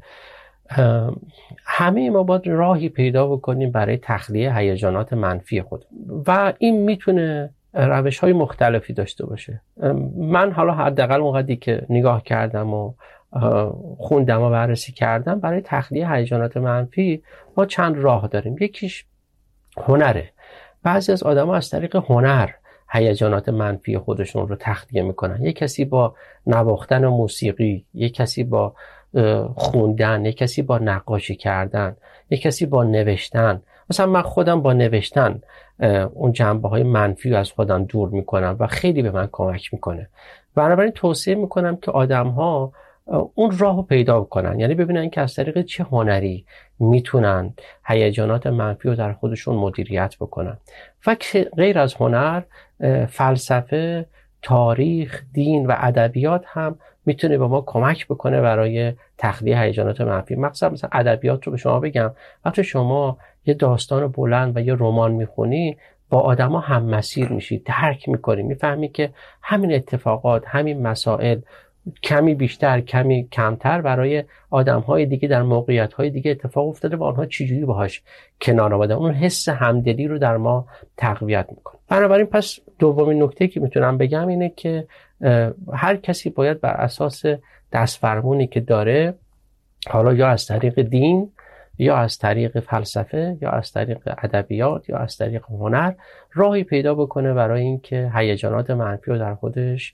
همه ما باید راهی پیدا بکنیم برای تخلیه هیجانات منفی خود و این میتونه روش‌های مختلفی داشته باشه. من حالا حداقل اونقدری که نگاه کردم و خوندم و بررسی کردم، برای تخلیه هیجانات منفی ما چند راه داریم. یکیش هنره. بعضی از آدم‌ها از طریق هنر هیجانات منفی خودشون رو تخلیه میکنن. یک کسی با نواختن موسیقی، یک کسی با خوندن، یک کسی با نقاشی کردن، یک کسی با نوشتن. مثلا من خودم با نوشتن اون جنبه‌های منفی رو از خودم دور میکنم و خیلی به من کمک میکنه. بنابراین توصیه میکنم که آدم‌ها اون راهو پیدا کنن، یعنی ببینن که از طریق چه هنری میتونن هیجانات منفی رو در خودشون مدیریت بکنن. و غیر از هنر، فلسفه، تاریخ، دین و ادبیات هم میتونه به ما کمک بکنه برای تخلیه هیجانات منفی. مثلا ادبیات رو به شما بگم، وقتی شما یه داستان بلند و یه رمان میخونی، با آدما هم مسیر میشی، درک میکنی، میفهمی که همین اتفاقات، همین مسائل کمی بیشتر کمی کمتر برای آدم‌های دیگه در موقعیت‌های دیگه اتفاق افتاده و آنها چجوری باهاش کنار آمدن. اون حس همدلی رو در ما تقویت میکنه. بنابراین پس دومین نکته که میتونم بگم اینه که هر کسی باید بر اساس دستفرمونی که داره، حالا یا از طریق دین یا از طریق فلسفه یا از طریق ادبیات یا از طریق هنر، راهی پیدا بکنه برای اینکه هیجانات منفی رو در خودش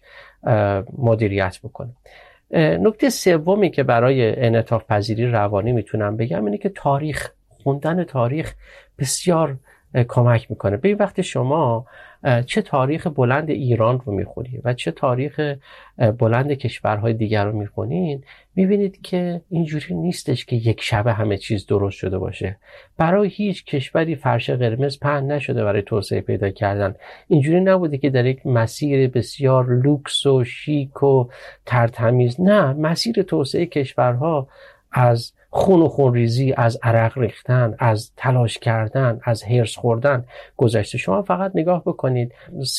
مدیریت بکنه. نکته سومی که برای انعطاف پذیری روانی میتونم بگم اینه که خوندن تاریخ بسیار کمک میکنه. به وقتی شما چه تاریخ بلند ایران رو میخونید و چه تاریخ بلند کشورهای دیگر رو میخونید، میبینید که اینجوری نیستش که یک شبه همه چیز درست شده باشه. برای هیچ کشوری فرش قرمز پهن نشده برای توسعه پیدا کردن. اینجوری نبوده که در یک مسیر بسیار لوکس و شیک و ترتمیز، نه، مسیر توسعه کشورها از خون و خونریزی، از عرق ریختن، از تلاش کردن، از هرس خوردن گذشته. شما فقط نگاه بکنید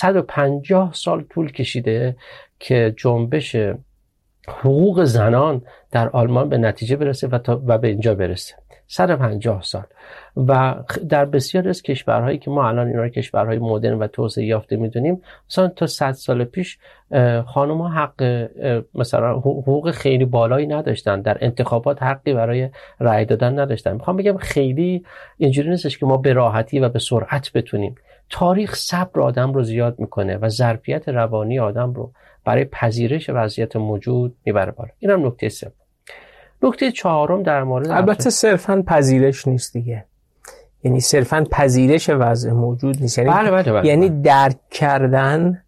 150 سال طول کشیده که جنبش حقوق زنان در آلمان به نتیجه برسه و به اینجا برسه. 150 سال. و در بسیاری از کشورهایی که ما الان اینا رو کشورهای مدرن و توسعه یافته میدونیم، مثلا تا 100 سال پیش خانم‌ها حق مثلا حقوق خیلی بالایی نداشتن، در انتخابات حقی برای رأی دادن نداشتن. میخوام بگم خیلی اینجوری نیستش که ما به راحتی و به سرعت بتونیم. تاریخ صبر آدم رو زیاد میکنه و ظرفیت روانی آدم رو برای پذیرش وضعیت موجود میبره بالا. اینم نکته سوم. نکته چهارم در مورد البته صرفاً پذیرش نیست دیگه، یعنی صرفاً پذیرش وضع موجود نیست، یعنی بله. یعنی درک کردن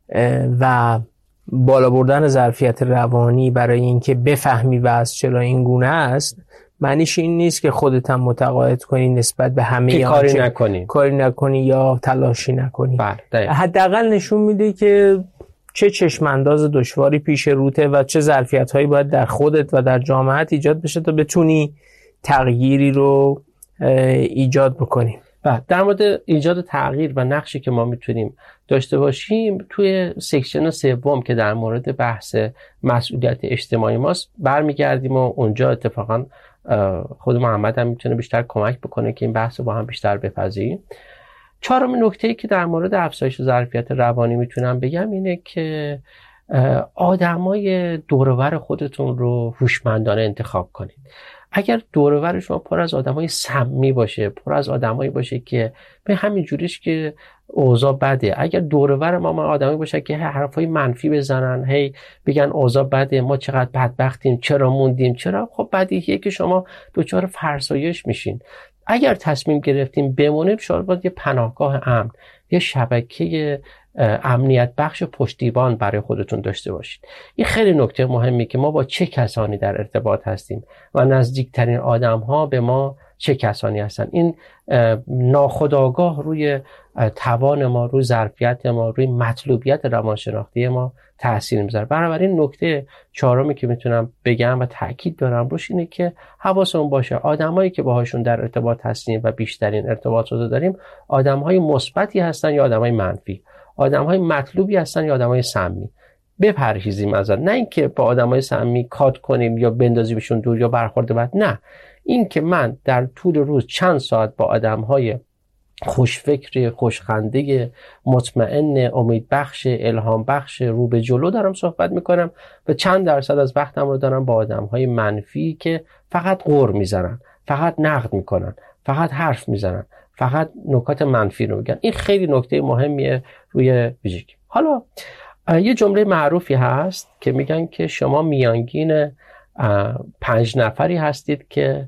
و بالا بردن ظرفیت روانی برای اینکه بفهمی وضع چرا این گونه است. معنیش این نیست که خودت هم متقاعد کنی نسبت به همه کاری نکنی یا تلاشی نکنی. حداقل نشون میده که چه چشمانداز دشواری پیش روته و چه ظرفیت‌هایی باید در خودت و در جامعهت ایجاد بشه تا بتونی تغییری رو ایجاد بکنی. در مورد ایجاد تغییر و نقشی که ما میتونیم داشته باشیم، توی سکشن سوم که در مورد بحث مسئولیت اجتماعی ماست برمیگردیم و اونجا اتفاقا خود محمد هم میتونه بیشتر کمک بکنه که این بحث رو با هم بیشتر بپذیریم. چهارمین نکته‌ای که در مورد افزایش ظرفیت روانی میتونم بگم اینه که آدمای دور و بر خودتون رو هوشمندانه انتخاب کنید. اگر دور و بر شما پر از آدمای سمی باشه، پر از آدمایی باشه که به همین جوریش که اوضاع بده، اگر دور و بر ما آدمایی باشه که حرفای منفی بزنن، هی بگن اوضاع بده، ما چقدر بدبختیم، چرا موندیم، چرا، خب بدیهیه که شما دچار فرسایش میشین. اگر تصمیم گرفتیم بمونیم، شاید باید یه پناهگاه امن، یه شبکه امنیت بخش پشتیبان برای خودتون داشته باشید. این خیلی نکته مهمی که ما با چه کسانی در ارتباط هستیم و نزدیکترین آدم ها به ما چه کسانی هستن. این ناخودآگاه روی توان ما، روی ظرفیت ما، روی مطلوبیت روانشناختی ما تأثیر میذاره. بنابراین نکته چهارمی که میتونم بگم و تأکید دارم روش اینه که حواسمون باشه آدمایی که باهاشون در ارتباط هستیم و بیشترین ارتباط رو داریم آدمهای مثبتی هستن یا آدمهای منفی، آدمهای مطلوبی هستن یا آدمهای سمی. بپرهیزیم از نه اینکه با آدمهای سمی کات کنیم یا بندازیمشون دور یا برخورد بد، نه، این که من در طول روز چند ساعت با آدمهای خوشفکر، خوشخنده، مطمئن، امیدبخش، الهام بخش، رو به جلو دارم صحبت میکنم و چند درصد از وقتم رو دارم با آدمهای منفی که فقط غر میزنن، فقط نقد میکنن، فقط حرف میزنن، فقط نکات منفی رو میگن. این خیلی نکته مهمیه روی ویژگی. حالا یه جمله معروفی هست که میگن که شما میانگین 5 نفری هستید که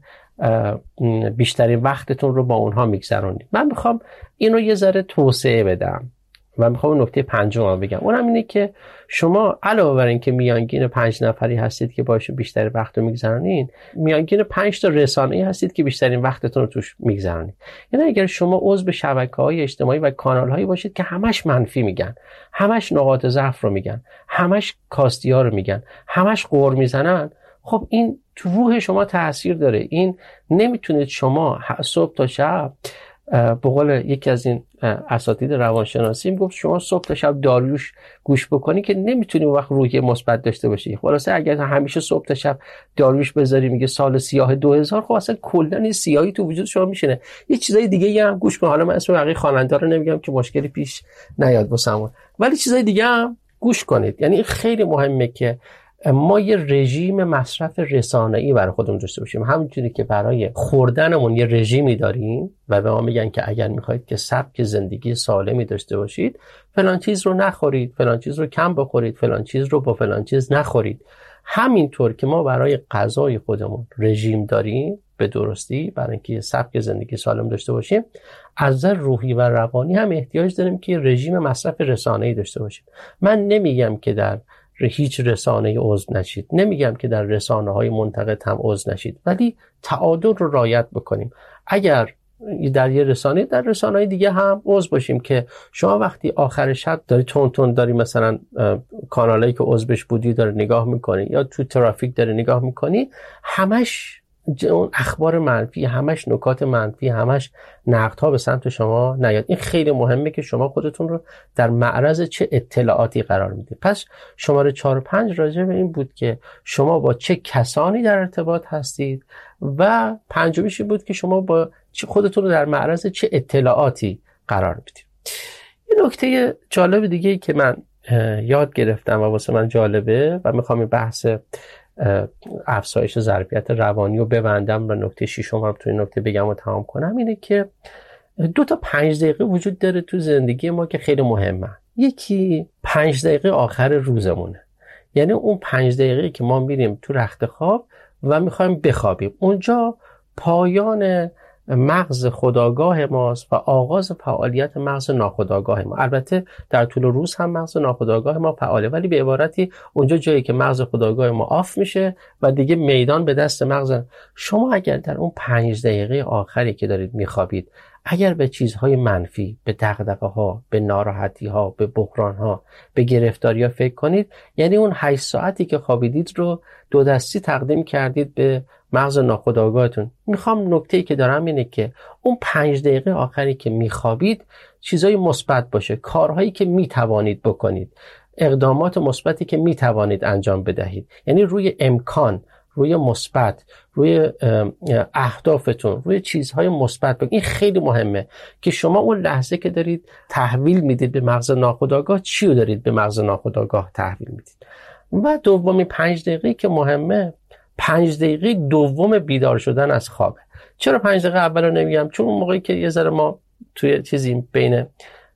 بیشترین وقتتون رو با اونها میگذرونید. من میخوام اینو یه ذره توسعه بدم و میخوام نکته پنجم بگم، اونم اینه که شما علاوه بر این که میانگین 5 نفری هستید که باشون بیشتر وقت رو میگذرونین، میانگین 5 تا رسانه‌ای هستید که بیشترین وقتتون رو توش میگذرونید. یعنی اگر شما عضو شبکه‌های اجتماعی و کانال‌هایی باشید که همش منفی میگن، همش نقاط ضعف رو میگن، همش کاستی‌ها رو میگن، همش قُر میزنن، خب این تو روح شما تاثیر داره. این نمیتونید شما صبح تا شب، به قول یکی از این اساتید روانشناسی میگفت شما صبح تا شب داریوش گوش بکنی که نمیتونی وقت روحیه مثبت داشته باشی. خلاصه اگر همیشه صبح تا شب داریوش بذاری میگه سال سیاه 2000، خب اصلا کلا این سیاهی تو وجود شما میشینه. یه چیزای دیگه هم گوش کن، حالا من اسم بقیه خواننده رو نمیگم که مشکلی پیش نیاد واسمون، ولی چیزای دیگه هم گوش کنید. یعنی این خیلی مهمه که ما یه رژیم مصرف رسانه‌ای برای خودمون داشته باشیم. همونجوری که برای خوردنمون یه رژیمی داریم و به ما میگن که اگر میخواید که سبک زندگی سالمی داشته باشید فلان چیز رو نخورید، فلان چیز رو کم بخورید، فلان چیز رو با فلان چیز نخورید، همینطور که ما برای غذای خودمون رژیم داریم به درستی برای اینکه سبک زندگی سالم داشته باشیم، از نظر روحی و روانی هم احتیاج داریم که رژیم مصرف رسانه‌ای داشته باشیم. من نمیگم که در هیچ رسانه‌ای عضو نشید، نمیگم که در رسانه‌های منتقد هم عضو نشید، ولی تعادل رو رعایت بکنیم. اگر در یه رسانه، در رسانه‌های دیگه هم عضو باشیم که شما وقتی آخر شب داری تون داری مثلا کانالایی که عضوش بودی داره نگاه میکنی یا تو ترافیک داره نگاه میکنی، همش اون اخبار منفی، همش نکات منفی، همش نقدها به سمت شما نیاد. این خیلی مهمه که شما خودتون رو در معرض چه اطلاعاتی قرار میدید. پس شماره 4 و 5 راجع به این بود که شما با چه کسانی در ارتباط هستید و پنجمیش بود که شما با خودتون رو در معرض چه اطلاعاتی قرار میدید. این نکته جالب دیگه ای که من یاد گرفتم و واسه من جالبه و میخوام این بحث افزایش ظرفیت روانی رو ببندم و نکته ششم رو تو این نکته بگم و تمام کنم، اینه که 2 تا 5 دقیقه وجود داره تو زندگی ما که خیلی مهمه. یکی 5 دقیقه آخر روزمونه، یعنی اون 5 دقیقه که ما میریم تو رخت خواب و میخوایم بخوابیم، اونجا پایان مغز خودآگاه ماست و آغاز فعالیت مغز ناخودآگاه ما. البته در طول روز هم مغز ناخودآگاه ما فعاله، ولی به عبارتی اونجا جایی که مغز خودآگاه ما آف میشه و دیگه میدان به دست مغز شما. اگر در اون 5 دقیقه آخری که دارید میخوابید اگر به چیزهای منفی، به دغدغه‌ها، به ناراحتی‌ها، به بحران‌ها، به گرفتاری‌ها فکر کنید، یعنی اون 8 ساعتی که خوابیدید رو 2 دستی تقدیم کردید به مغز ناخودآگاهتون. میخوام نکته‌ای که دارم اینه که اون 5 دقیقه آخری که میخوابید چیزای مثبت باشه، کارهایی که میتوانید بکنید، اقدامات مثبتی که میتوانید انجام بدهید، یعنی روی امکان، روی مثبت، روی اهدافتون، روی چیزهای مثبت. این خیلی مهمه که شما اون لحظه که دارید تحویل میدید به مغز ناخودآگاه، چی رو دارید به مغز ناخودآگاه تحویل میدید. و دومی 5 دقیقه که مهمه، 5 دقیقه دوم بیدار شدن از خوابه. چرا 5 دقیقه اول رو نمیگم؟ چون اون موقعی که یه ذره ما توی چیزی بین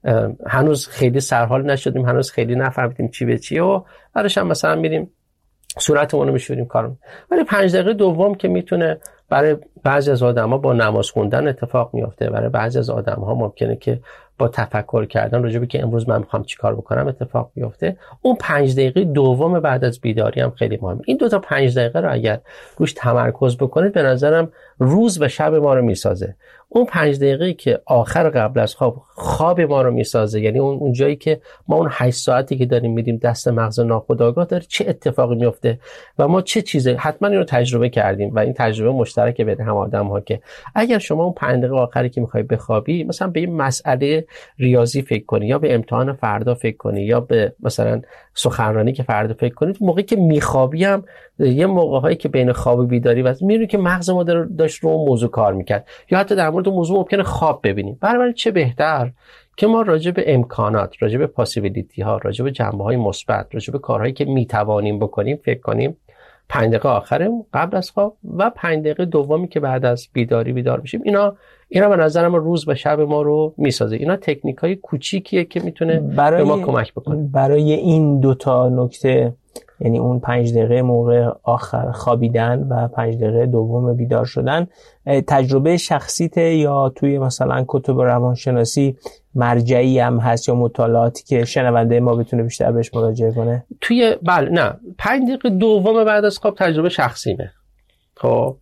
هنوز خیلی سرحال نشدیم، هنوز خیلی نفهمیدیم چی به چیه و بعدش هم مثلا میریم صورتمون رو میشوریم کارم. ولی 5 دقیقه دوم که میتونه برای بعضی از آدم‌ها با نماز خوندن اتفاق میفته، برای بعضی از آدم‌ها ممکنه که با تفکر کردن راجع به که امروز من میخوام چیکار بکنم اتفاق بیفته. اون 5 دقیقه دوم بعد از بیداری هم خیلی مهمه. این 2 تا 5 دقیقه رو اگر روش تمرکز بکنید به نظرم روز و شب ما رو میسازه. اون 5 دقیقه‌ای که آخر قبل از خواب ما رو میسازه، یعنی اون جایی که ما اون 8 ساعتی که داریم میدیم دست مغز ناخودآگاه داره چه اتفاقی میفته و ما چه چیزی حتما این رو تجربه کردیم و این تجربه مشترکه بین هم آدم‌ها که اگر شما اون 5 دقیقه آخری که می‌خوای بخوابی مثلا به این مسئله ریاضی فکر کنی یا به امتحان فردا فکر کنی یا به مثلا سخنرانی که فردا فکر کنید، موقعی که میخوابی هم یه موقع‌هایی که بین خواب و بیداری واسه میبینی که مغز ما داشت رو موضوع کار میکرد یا حتی در مورد موضوع ممکنه خواب ببینیم. برای چه بهتر که ما راجع به امکانات، راجع به پاسیبیلیتی ها، راجع به جنبه‌های مثبت، راجع به کارهایی که میتوانیم بکنیم فکر کنیم. 5 دقیقه آخر قبل از خواب و 5 دقیقه دومی که بعد از بیداری بیدار میشیم، اینا به نظر من روز و شب ما رو میسازه. اینا تکنیک‌های کوچیکیه که میتونه به ما کمک بکنه. برای این 2 تا نکته یعنی اون 5 دقیقه موقع آخر خوابیدن و 5 دقیقه دوم بیدار شدن تجربه شخصیت یا توی مثلا کتب روانشناسی مرجعی هم هست یا مطالعاتی که شنونده ما بتونه بیشتر بهش مراجعه کنه؟ بله نه 5 دقیقه دوم بعد از خواب تجربه شخصیمه. خب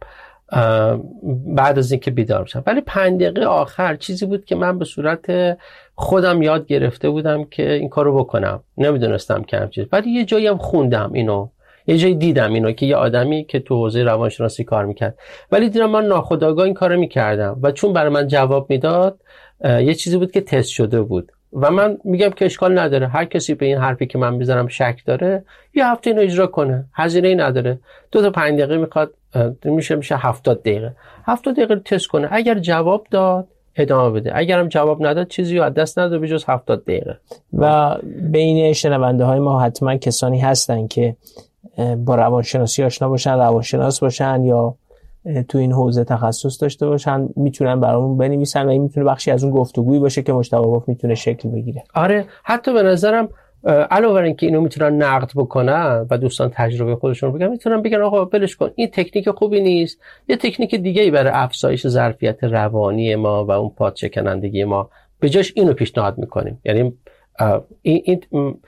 بعد از اینکه بیدار بشم، ولی 5 دقیقه آخر چیزی بود که من به صورت خودم یاد گرفته بودم که این کارو بکنم. نمیدونستم که همین چیز، ولی یه جایی هم خوندم اینو، یه جایی دیدم اینو که یه آدمی که تو حوزه روانشناسی کار میکرد، ولی دیدم من ناخودآگاه این کارو میکردم و چون برای من جواب میداد یه چیزی بود که تست شده بود و من میگم که اشکال نداره، هر کسی به این حرفی که من میزنم شک داره یه هفته اینو اجرا کنه، هزینه‌ای نداره. 2 تا 5 دقیقه میخواد، میشه 70 دقیقه 70 دقیقه تست کنه، اگر جواب داد ادامه بده، اگرم جواب نداد چیزی رو از دست نده به جز 70 دقیقه. و بین شنونده های ما حتما کسانی هستن که با روانشناسی آشنا باشن، روانشناس باشن یا تو این حوزه تخصص داشته باشن، میتونن برامون بنویسن و این میتونه بخشی از اون گفتگویی باشه که مجتبی گفت میتونه شکل بگیره. آره حتی به نظرم علاوه بر اینکه اینو میتونن نقد بکنن و دوستان تجربه خودشون بگن، میتونن بگن آقا ولش کن، این تکنیک خوبی نیست، یه تکنیک دیگه‌ای برای افزایش ظرفیت روانی ما و اون پادشکنندگی ما به جاش اینو پیشنهاد میکنیم. یعنی این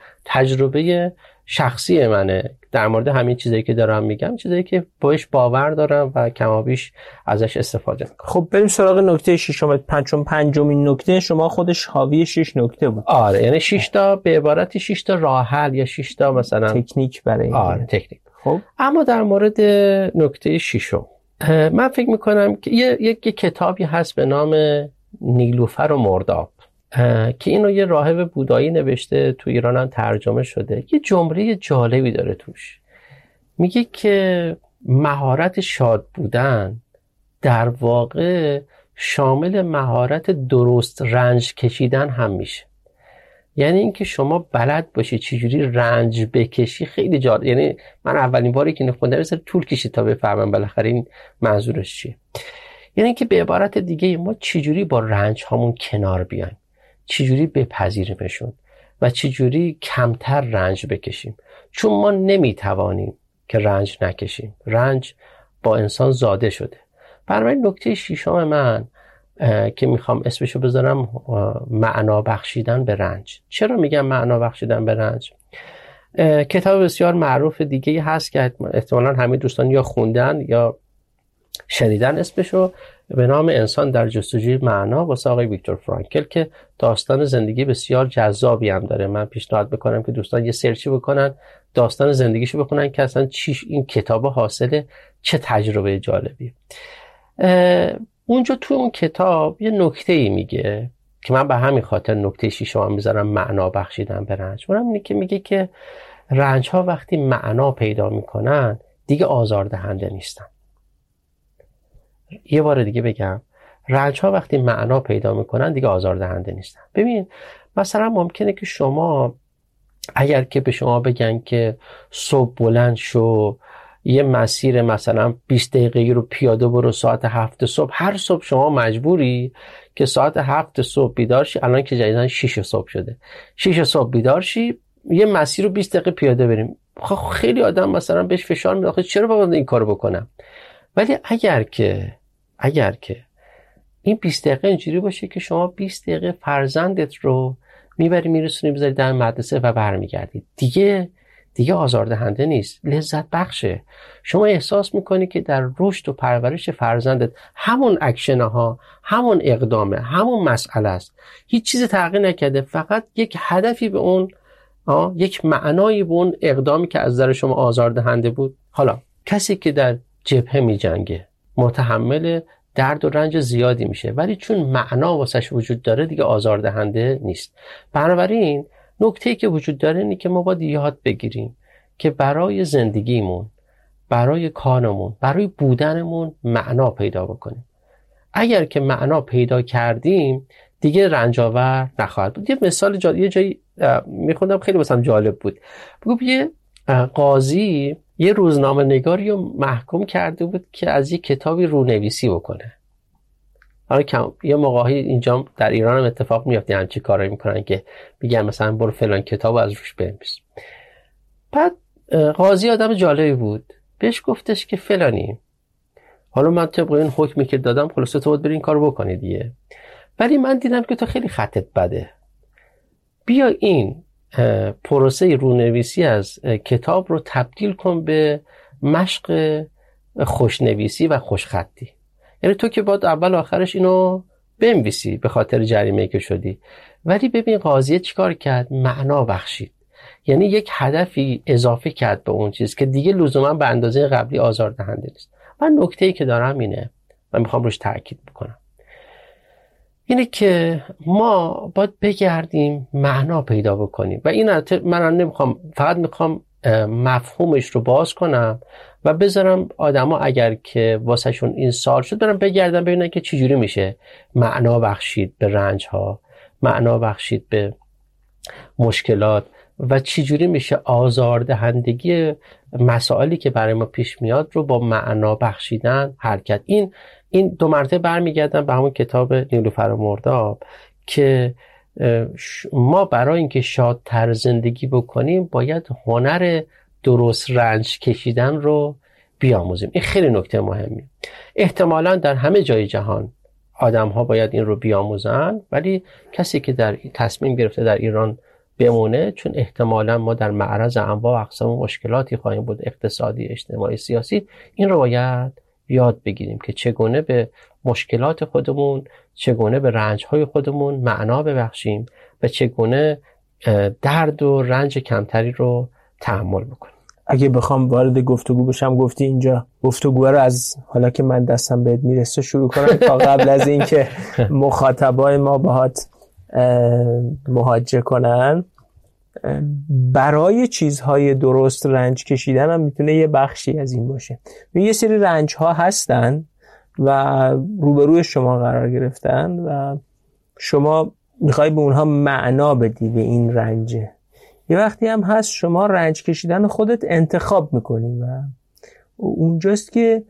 تجربه شخصی منه در مورد همین چیزایی که دارم میگم، چیزایی که باش باور دارم و کمابیش ازش استفاده میکنم. خب بریم سراغ نکته ششم. پنجمین نکته شما خودش حاوی 6 نکته بود. آره یعنی 6 تا به عبارت 6 تا راه حل یا 6 تا مثلا تکنیک برای تکنیک. خب اما در مورد نکته 6 من فکر میکنم که یک کتابی هست به نام نیلوفر و مرداب که اینو یه راهب بودایی نوشته، تو ایران هم ترجمه شده. یه جمله جالبی داره توش، میگه که مهارت شاد بودن در واقع شامل مهارت درست رنج کشیدن هم میشه. یعنی اینکه شما بلد باشی چجوری رنج بکشی. خیلی جالب، یعنی من اولین باری که اینو خوندم مثلا طول کشید تا بفهمم بالاخره این منظورش چیه. یعنی اینکه به عبارت دیگه ما چجوری با رنج هامون کنار بیایم، چجوری بپذیریمشون و چجوری کمتر رنج بکشیم، چون ما نمیتوانیم که رنج نکشیم. رنج با انسان زاده شده. بنابراین نکته 6 من که میخوام اسمشو بذارم معنا بخشیدن به رنج. چرا میگم معنا بخشیدن به رنج؟ کتاب بسیار معروف دیگه هست که احتمالاً همه دوستان یا خوندن یا شنیدن اسمشو، به نام انسان در جستجوی معنا واسه آقای ویکتور فرانکل، که داستان زندگی بسیار جذابی هم داره. من پیشنهاد میکنم که دوستان یه سرچی بکنن، داستان زندگیشو بخونن که اصلا این کتاب حاصل چه تجربه جالبی. اونجا تو اون کتاب یه نکته‌ای میگه که من به همین خاطر نکته 6 هم میذارم معنا بخشیدن به رنج. اونم اینه که میگه که رنج ها وقتی معنا پیدا میکنن دیگه آزاردهنده نیستن. یه بار دیگه بگم، رنج ها وقتی معنا پیدا میکنن دیگه آزاردهنده نیستن. ببین مثلا ممکنه که شما اگر که به شما بگن که صبح بلند شو یه مسیر مثلا 20 دقیقه‌ای رو پیاده برو ساعت 7 صبح، هر صبح شما مجبوری که ساعت 7 صبح بیدار شی. الان که جدیدن 6 صبح شده، 6 صبح بیدار شی یه مسیر رو 20 دقیقه پیاده بریم. خیلی آدم مثلا بهش فشار میاد چرا باید این کارو بکنم. ولی اگر که این 20 دقیقه اینجوری باشه که شما 20 دقیقه فرزندت رو میبری میرسونی بذاری در مدرسه و برمیگردی، دیگه آزاردهنده نیست، لذت بخشه. شما احساس میکنی که در رشد و پرورش فرزندت همون اکشن ها، همون اقدامه، همون مسئله است، هیچ چیز تغییر نکرده، فقط یک هدفی به اون یک معنایی به اون اقدامی که از نظر شما آزاردهنده بود. حالا کسی که در جبهه میجنگه متحمل درد و رنج زیادی میشه، ولی چون معنا واسش وجود داره دیگه آزاردهنده نیست. بنابراین نکته‌ای که وجود داره اینه که ما باید یاد بگیریم که برای زندگیمون، برای کارمون، برای بودنمون معنا پیدا بکنیم. اگر که معنا پیدا کردیم دیگه رنجاور نخواهد بود. یه مثال یه جایی میخوندم خیلی واسم جالب بود. بگو یه قاضی یه روزنامه نگاری رو محکوم کرده بود که از یه کتابی رونویسی بکنه. حالا یه موقعی اینجا در ایران هم اتفاق میفته همچین کارایی میکنن که میگن مثلا برو فلان کتابو از روش بنویس. بعد قاضی آدم جالبی بود، بهش گفتش که فلانی، حالا من طبق این حکمی که دادم خلاصه تو باید بری این کارو بکنی دیگه، ولی من دیدم که تو خیلی خطت بده، بیا این پروسه رونویسی از کتاب رو تبدیل کن به مشق خوشنویسی و خوشخطی. یعنی تو که باید اول آخرش اینو بنویسی به خاطر جریمه‌ای که شدی، ولی ببین قاضی چیکار کرد؟ معنا بخشید. یعنی یک هدفی اضافه کرد به اون چیز که دیگه لزوما به اندازه قبلی آزاردهنده نیست. من نکته‌ای که دارم اینه و میخوام روش تاکید بکنم، اینه که ما باید بگردیم معنا پیدا بکنیم و این من نمیخوام، فقط میخوام مفهومش رو باز کنم و بذارم آدما اگر که واسه شون این سال شد برن بگردن ببینن که چجوری میشه معنا بخشید به رنج ها، معنا بخشید به مشکلات و چجوری میشه آزاردهندگی مسائلی که برای ما پیش میاد رو با معنا بخشیدن حرکت. این دو مرتبه برمیگردن به همون کتاب نیلوفر مرداب که ما برای اینکه شادتر زندگی بکنیم باید هنر درست رنج کشیدن رو بیاموزیم. این خیلی نکته مهمیه. احتمالاً در همه جای جهان آدم ها باید این رو بیاموزن، ولی کسی که در تصمیم گرفته در ایران بمونه، چون احتمالاً ما در معرض انواع و اقسام مشکلاتی خواهیم بود، اقتصادی، اجتماعی، سیاسی، این رو باید یاد بگیریم که چگونه به مشکلات خودمون، چگونه به رنج‌های خودمون معنا ببخشیم و چگونه درد و رنج کمتری رو تحمل بکنیم. اگه بخوام وارد گفتگو بشم، گفتی اینجا گفتگو رو از حالا که من دستم بهت میرسه شروع کنم تا قبل از این که مخاطبای ما باهات مهاجه کنن. برای چیزهای درست رنج کشیدن هم میتونه یه بخشی از این باشه. یه سری رنج ها هستن و روبروی شما قرار گرفتن و شما میخوای به اونها معنا بدی به این رنجه. یه وقتی هم هست شما رنج کشیدن خودت انتخاب میکنی و اونجاست که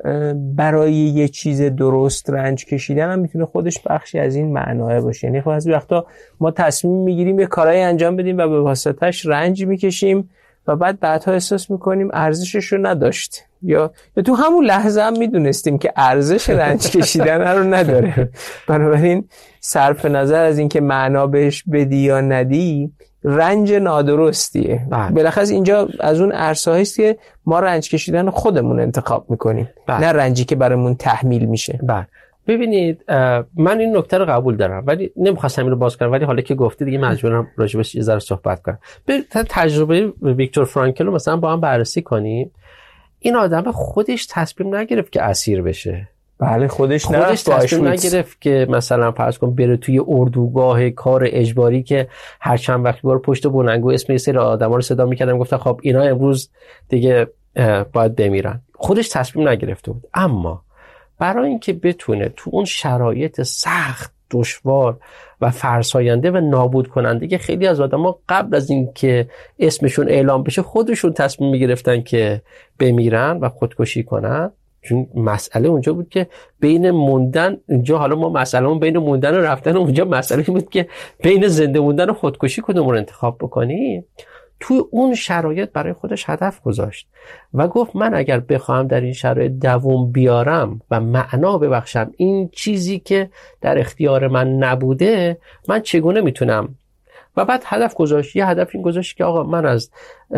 برای یه چیز درست رنج کشیدن هم میتونه خودش بخشی از این معناه باشه. یعنی خب از وقتا ما تصمیم میگیریم یه کارایی انجام بدیم و به واسطش رنج میکشیم و بعدها احساس میکنیم ارزشش رو نداشت یا تو همون لحظه هم میدونستیم که ارزش رنج کشیدن رو نداره. بنابراین صرف نظر از اینکه معنا بهش بدی یا ندی، رنج نادرستیه. بالاخص اینجا از اون عرصه‌ای است که ما رنج کشیدن خودمون انتخاب میکنیم، نه رنجی که برامون تحمیل میشه. ببینید من این نکته رو قبول دارم ولی نمیخواستم این رو باز کنم، ولی حالا که گفتی دیگه مجبورم راجبش یه ذره صحبت کنم. به تجربه ویکتور فرانکل رو مثلا با هم بررسی کنیم. این آدم خودش تصمیم نگرفت که اسیر بشه. بله خودش تصمیم نگرفت که مثلا فرض کن بره توی اردوگاه کار اجباری که هر چند وقت بار پشت بلندگو اسم یه سری آدما رو صدا می‌کردن گفتن خب اینا امروز دیگه باید بمیرن. خودش تصمیم نگرفته بود، اما برای اینکه بتونه تو اون شرایط سخت، دشوار و فرساینده و نابود کننده که خیلی از آدما قبل از اینکه اسمشون اعلام بشه خودشون تصمیم می‌گرفتن که بمیرن و خودکشی کنن، چون مسئله اونجا بود که بین موندن، اینجا حالا ما مسئلهمون بین موندن و رفتن، اونجا مسئله بود که بین زنده موندن و خودکشی کدوم رو انتخاب بکنی. توی اون شرایط برای خودش هدف گذاشت و گفت من اگر بخوام در این شرایط دوام بیارم و معنا ببخشم این چیزی که در اختیار من نبوده، من چگونه میتونم. و بعد هدف گذاشت. یه هدف این گذاشت که آقا من از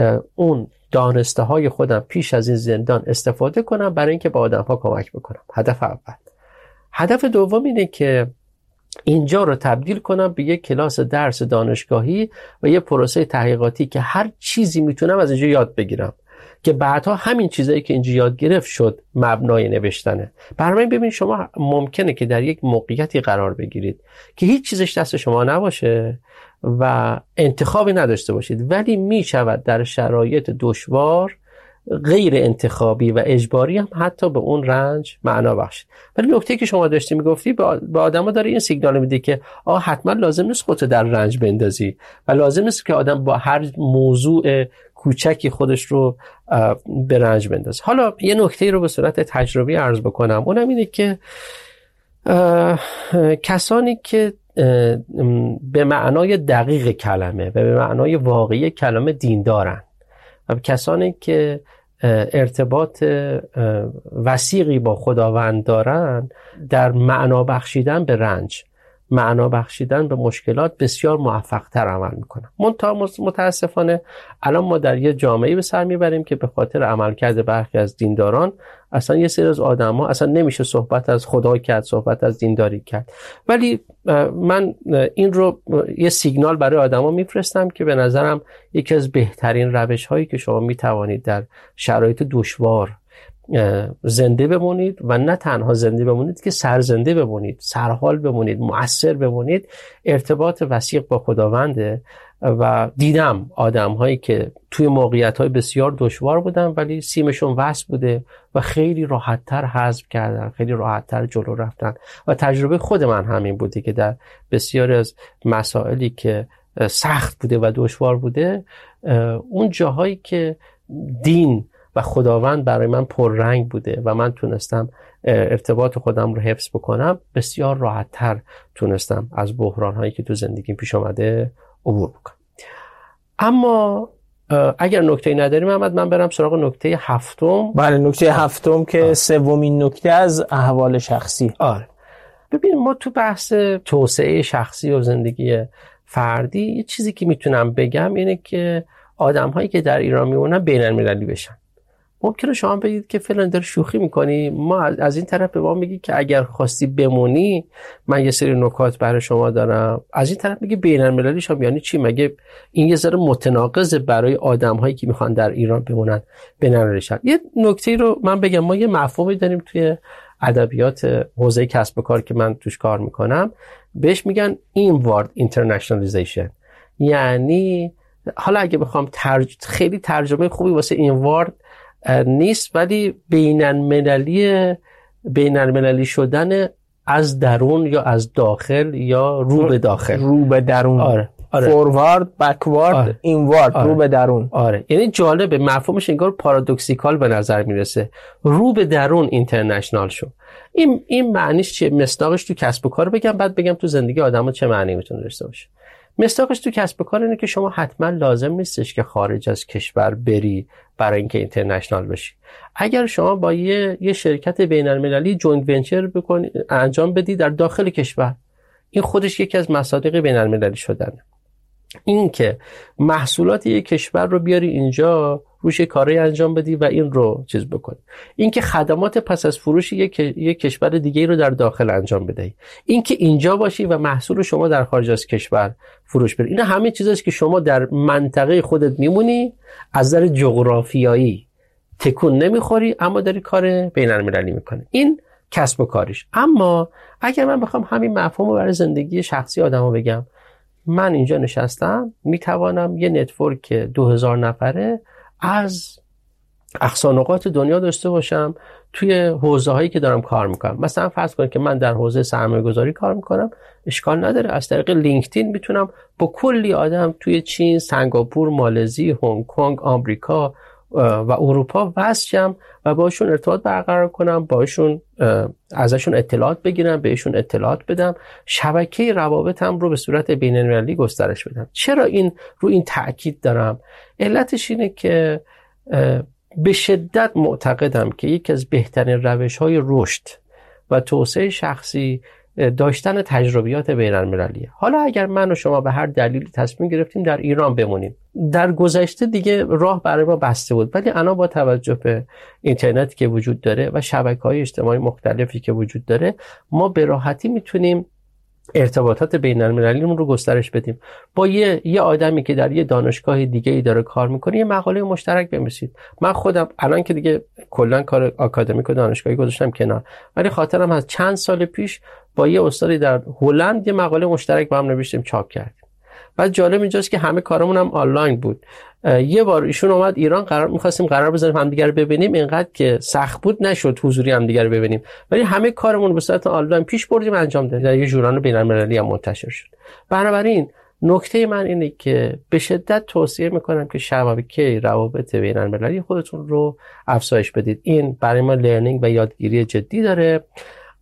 اون دانسته های خودم پیش از این زندان استفاده کنم برای اینکه به آدم ها کمک بکنم. هدف اول. هدف دوم اینه که اینجا رو تبدیل کنم به یک کلاس درس دانشگاهی و یه پروسه تحقیقاتی که هر چیزی میتونم از اینجا یاد بگیرم که بعدها همین چیزایی که اینجا یاد گرفت شد مبنای نوشتنه. برای ببین شما ممکنه که در یک موقعیتی قرار بگیرید که هیچ چیزش دست شما نباشه و انتخابی نداشته باشید، ولی میشود در شرایط دشوار غیر انتخابی و اجباری هم حتی به اون رنج معنا بخشید. ولی نکته که شما داشتی میگفتی به آدما داره این سیگنال میده که حتما لازم نیست خودت در رنج بندازی و لازم نیست که آدم با هر موضوع کوچکی خودش رو به رنج بندازه. حالا یه نکته رو به صورت تجربی عرض بکنم، اونم اینه که کسانی که به معنای دقیق کلمه و به معنای واقعی کلمه دیندارن و کسانی که ارتباط وثیقی با خداوند دارن در معنا بخشیدن به رنج، معنا بخشیدن به مشکلات بسیار موفق‌تر عمل میکنن. متاسفانه الان ما در یه جامعه به سر میبریم که به خاطر عملکرد برخی از دینداران اصلا یه سری از آدم‌ها اصلا نمیشه صحبت از خدا کرد، صحبت از دینداری کرد. ولی من این رو یه سیگنال برای آدم‌ها میفرستم که به نظرم یکی از بهترین روش‌هایی که شما میتوانید در شرایط دشوار زنده بمونید و نه تنها زنده بمونید که سرزنده بمونید، سرحال بمونید، مؤثر بمونید، ارتباط وثیق با خداونده. و دیدم آدم هایی که توی موقعیت های بسیار دشوار بودن ولی سیمشون وصل بوده و خیلی راحت تر هضم کردن، خیلی راحت تر جلو رفتن. و تجربه خود من همین بوده که در بسیار از مسائلی که سخت بوده و دشوار بوده، اون جاهایی که دین و خداوند برای من پررنگ بوده و من تونستم ارتباط خودم رو حفظ بکنم، بسیار راحت تر تونستم از بحران هایی که تو زندگیم پیش آمده عبور بکنم. اما اگر نکته‌ای نداریم محمد، من برم سراغ نکته هفتم. بله، نکته هفتم که سومین نکته از احوال شخصی. آره، ببین ما تو بحث توسعه شخصی و زندگی فردی یه چیزی که میتونم بگم اینه که آدم هایی که در ایران میمونن بین‌المللی بشن. ممکنه شما بگید که فلان داره شوخی میکنی، ما از این طرف به ما میگی که اگر خواستی بمونی من یه سری نکات برای شما دارم، از این طرف میگه بین‌المللی شما یعنی چی؟ مگه این یه ذره متناقضه برای آدم هایی که میخوان در ایران بمونن بین‌المللی شن؟ یه نکته رو من بگم، ما یه مفهومی داریم توی ادبیات حوزه کسب و کار که من توش کار میکنم، بهش میگن inward internationalization. یعنی حالا اگه بخوام خیلی ترجمه خوبی واسه inward نیست، ولی بین‌المللی شدن از درون یا از داخل یا رو به داخل، رو به درون. آره. فوروارد، بکوارد، اینوارد. رو به درون. آره، یعنی جالبه، مفهومش انگار پارادوکسیکال به نظر میرسه. رو به درون اینترنشنال شو. این معنیش چیه؟ مصداقش تو کسب و کار بگم، بعد بگم تو زندگی آدم‌ها چه معنی میتونه داشته باشه. مصداقش تو کسب و کار اینه که شما حتما لازم نیستش که خارج از کشور بری برای اینکه اینترنشنال بشی. اگر شما با یه شرکت بین‌المللی جوینت ونچر انجام بدی در داخل کشور، این خودش یکی از مصادیق بین‌المللی شدنه. این که محصولات یک کشور رو بیاری اینجا، روش کاری انجام بدی و این رو چیز بکنی. این که خدمات پس از فروش یک کشور دیگه رو در داخل انجام بدهی. این که اینجا باشی و محصول شما در خارج از کشور فروش بری. این همه چیزاست که شما در منطقه خودت میمونی، از نظر جغرافیایی تکون نمیخوری، اما داری کار بین‌المللی میکنی. این کسب و کاریش. اما اگر من بخوام همین مفهوم رو برای زندگی شخصی آدمو بگم، من اینجا نشستم میتوانم یه نتورک 2000 نفره از اقصا نقاط دنیا داشته باشم توی حوزه هایی که دارم کار میکنم. مثلا فرض کنید که من در حوزه سرمایه گذاری کار میکنم، اشکال نداره از طریق لینکدین میتونم با کلی آدم توی چین، سنگاپور، مالزی، هنگ کنگ، آمریکا و اروپا وصل شم و باشون ارتباط برقرار کنم، باشون ازشون اطلاعات بگیرم، بهشون اطلاعات بدم، شبکه روابطم رو به صورت بین‌المللی گسترش بدم. چرا رو این تأکید دارم؟ علتش اینه که به شدت معتقدم که یکی از بهترین روش‌های رشد و توسعه شخصی داشتن تجربیات بین‌المللیه. حالا اگر من و شما به هر دلیلی تصمیم گرفتیم در ایران بمونیم، در گذشته دیگه راه برای ما بسته بود، ولی الان با توجه به اینترنتی که وجود داره و شبکه‌های اجتماعی مختلفی که وجود داره، ما به راحتی میتونیم ارتباطات بین‌المللیمون رو گسترش بدیم. با یه آدمی که در یه دانشگاه دیگه‌ای داره کار میکنه یه مقاله مشترک بنویسید. من خودم الان که دیگه کلا کار آکادمیک و دانشگاهی گذاشتم کنار، ولی خاطرم از چند سال پیش با یه استادی در هلند یه مقاله مشترک با هم نوشتیم، چاپ کردیم. بعد جالب اینجاست که همه کارمون هم آنلاین بود. یه بار ایشون اومد ایران، می‌خواستیم قرار بزنیم همدیگه رو ببینیم، اینقدر که سخت بود نشد حضوری همدیگه رو ببینیم، ولی همه کارمون به صورت آنلاین پیش بردیم، انجام دادیم. در یه ژورنال بین‌المللی هم منتشر شد. بنابراین نکته من اینه که به شدت توصیه میکنم که شبکه روابط بین‌المللی خودتون رو افزایش بدید. این برای ما لرنینگ و یادگیری جدی داره.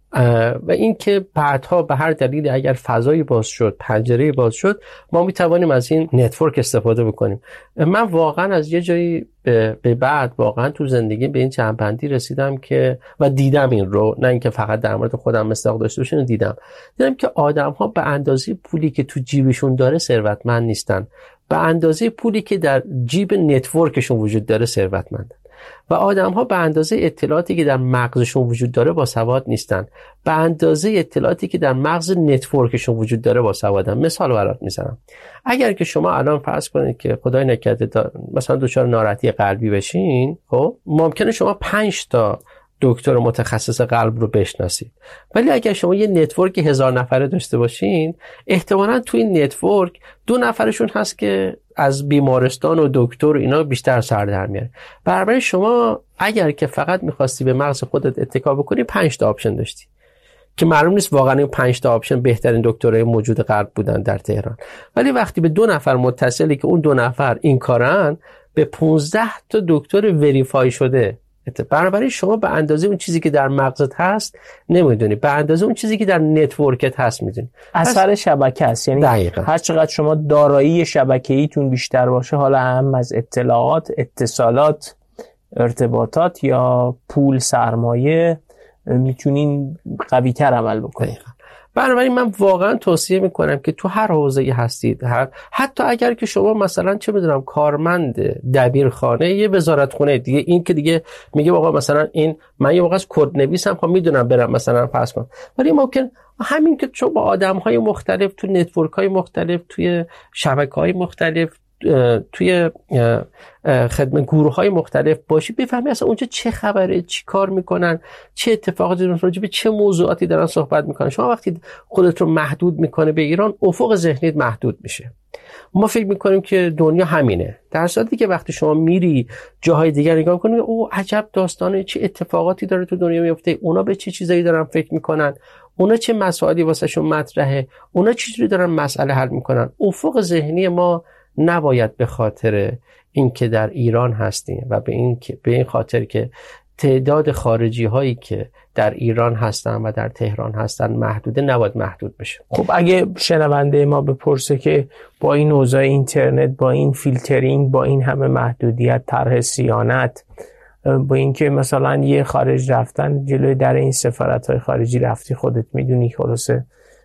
و این که بعدها به هر دلیلی اگر فضایی باز شد، پنجره باز شد، ما میتوانیم از این نتورک استفاده بکنیم. من واقعا از یه جایی به بعد واقعا تو زندگی به این جنبندی رسیدم که و دیدم این رو، نه اینکه فقط در مورد خودم مصداق داشته باشم، دیدم که آدم ها به اندازه پولی که تو جیبشون داره ثروتمند نیستن، به اندازه پولی که در جیب نتورکشون وجود داره ثروتمندن. و آدم ها به اندازه اطلاعاتی که در مغزشون وجود داره باسواد نیستن، به اندازه اطلاعاتی که در مغز نتورکشون وجود داره باسوادن. مثال برات میزنم. اگر که شما الان فرض کنید که خدای نکرده مثلا دچار ناراحتی قلبی بشین، خب ممکنه شما 5 تا دکتر متخصص قلب رو بشناسید، ولی اگر شما یه نتورک 1000 نفره داشته باشین، احتمالاً تو این نتورک 2 نفرشون هست که از بیمارستان و دکتر و اینا بیشتر سر در میاره. برای شما اگر که فقط میخواستی به مغز خودت اتکا بکنی 5 تا آپشن داشتی که معلوم نیست واقعا این 5 تا آپشن بهترین دکترای موجود قلب بودن در تهران، ولی وقتی به 2 نفر متصلی که اون 2 نفر این کارن، به 15 تا دکتر وریفای شده. بنابراین شما به اندازه اون چیزی که در مغزت هست نمیدونی، به اندازه اون چیزی که در نتورکت هست میدونی. اثر شبکه است، یعنی دقیقا. هر چقدر شما دارایی شبکه‌ایتون بیشتر باشه، حالا هم از اطلاعات، اتصالات، ارتباطات یا پول، سرمایه، میتونین قوی تر عمل بکنید. بنابراین من واقعا توصیه میکنم که تو هر حوزه‌ای هستید، حتی اگر که شما مثلا چه میدونم کارمند دبیرخانه یه وزارتخونه دیگه، این که دیگه میگه آقا مثلا این من یه موقع از کد نویسم خب میدونم برم مثلا فرض کنم، ولی ممکن همین که شما با آدم‌های مختلف تو نتورک‌های مختلف، توی شبکه‌های مختلف، توی خدمت گروه‌های مختلف باشی، بفهمی اصلا اونجا چه خبره، چی کار میکنن، چه اتفاقاتی راجع به چه موضوعاتی دارن صحبت میکنن. شما وقتی خودت رو محدود میکنه به ایران، افق ذهنیت محدود میشه. ما فکر میکنیم که دنیا همینه، در صورتی که وقتی شما میری جاهای دیگر نگاه کنی، او عجب داستانه، چه اتفاقاتی داره تو دنیا میفته، اونا به چه چیزایی دارن فکر میکنن، اونا چه مسائلی واسهشون مطرحه، اونا چجوری دارن مسئله حل میکنن. افق ذهنی ما نباید به خاطر اینکه در ایران هستیم و به این خاطر که تعداد خارجی هایی که در ایران هستن و در تهران هستن محدوده، نباید محدود بشه. خب اگه شنونده ما بپرسه که با این اوضاع اینترنت، با این فیلترینگ، با این همه محدودیت، طرح صیانت، با اینکه مثلا یه خارج رفتن جلوی در این سفارت‌های خارجی رفتی، خودت میدونی خلاصه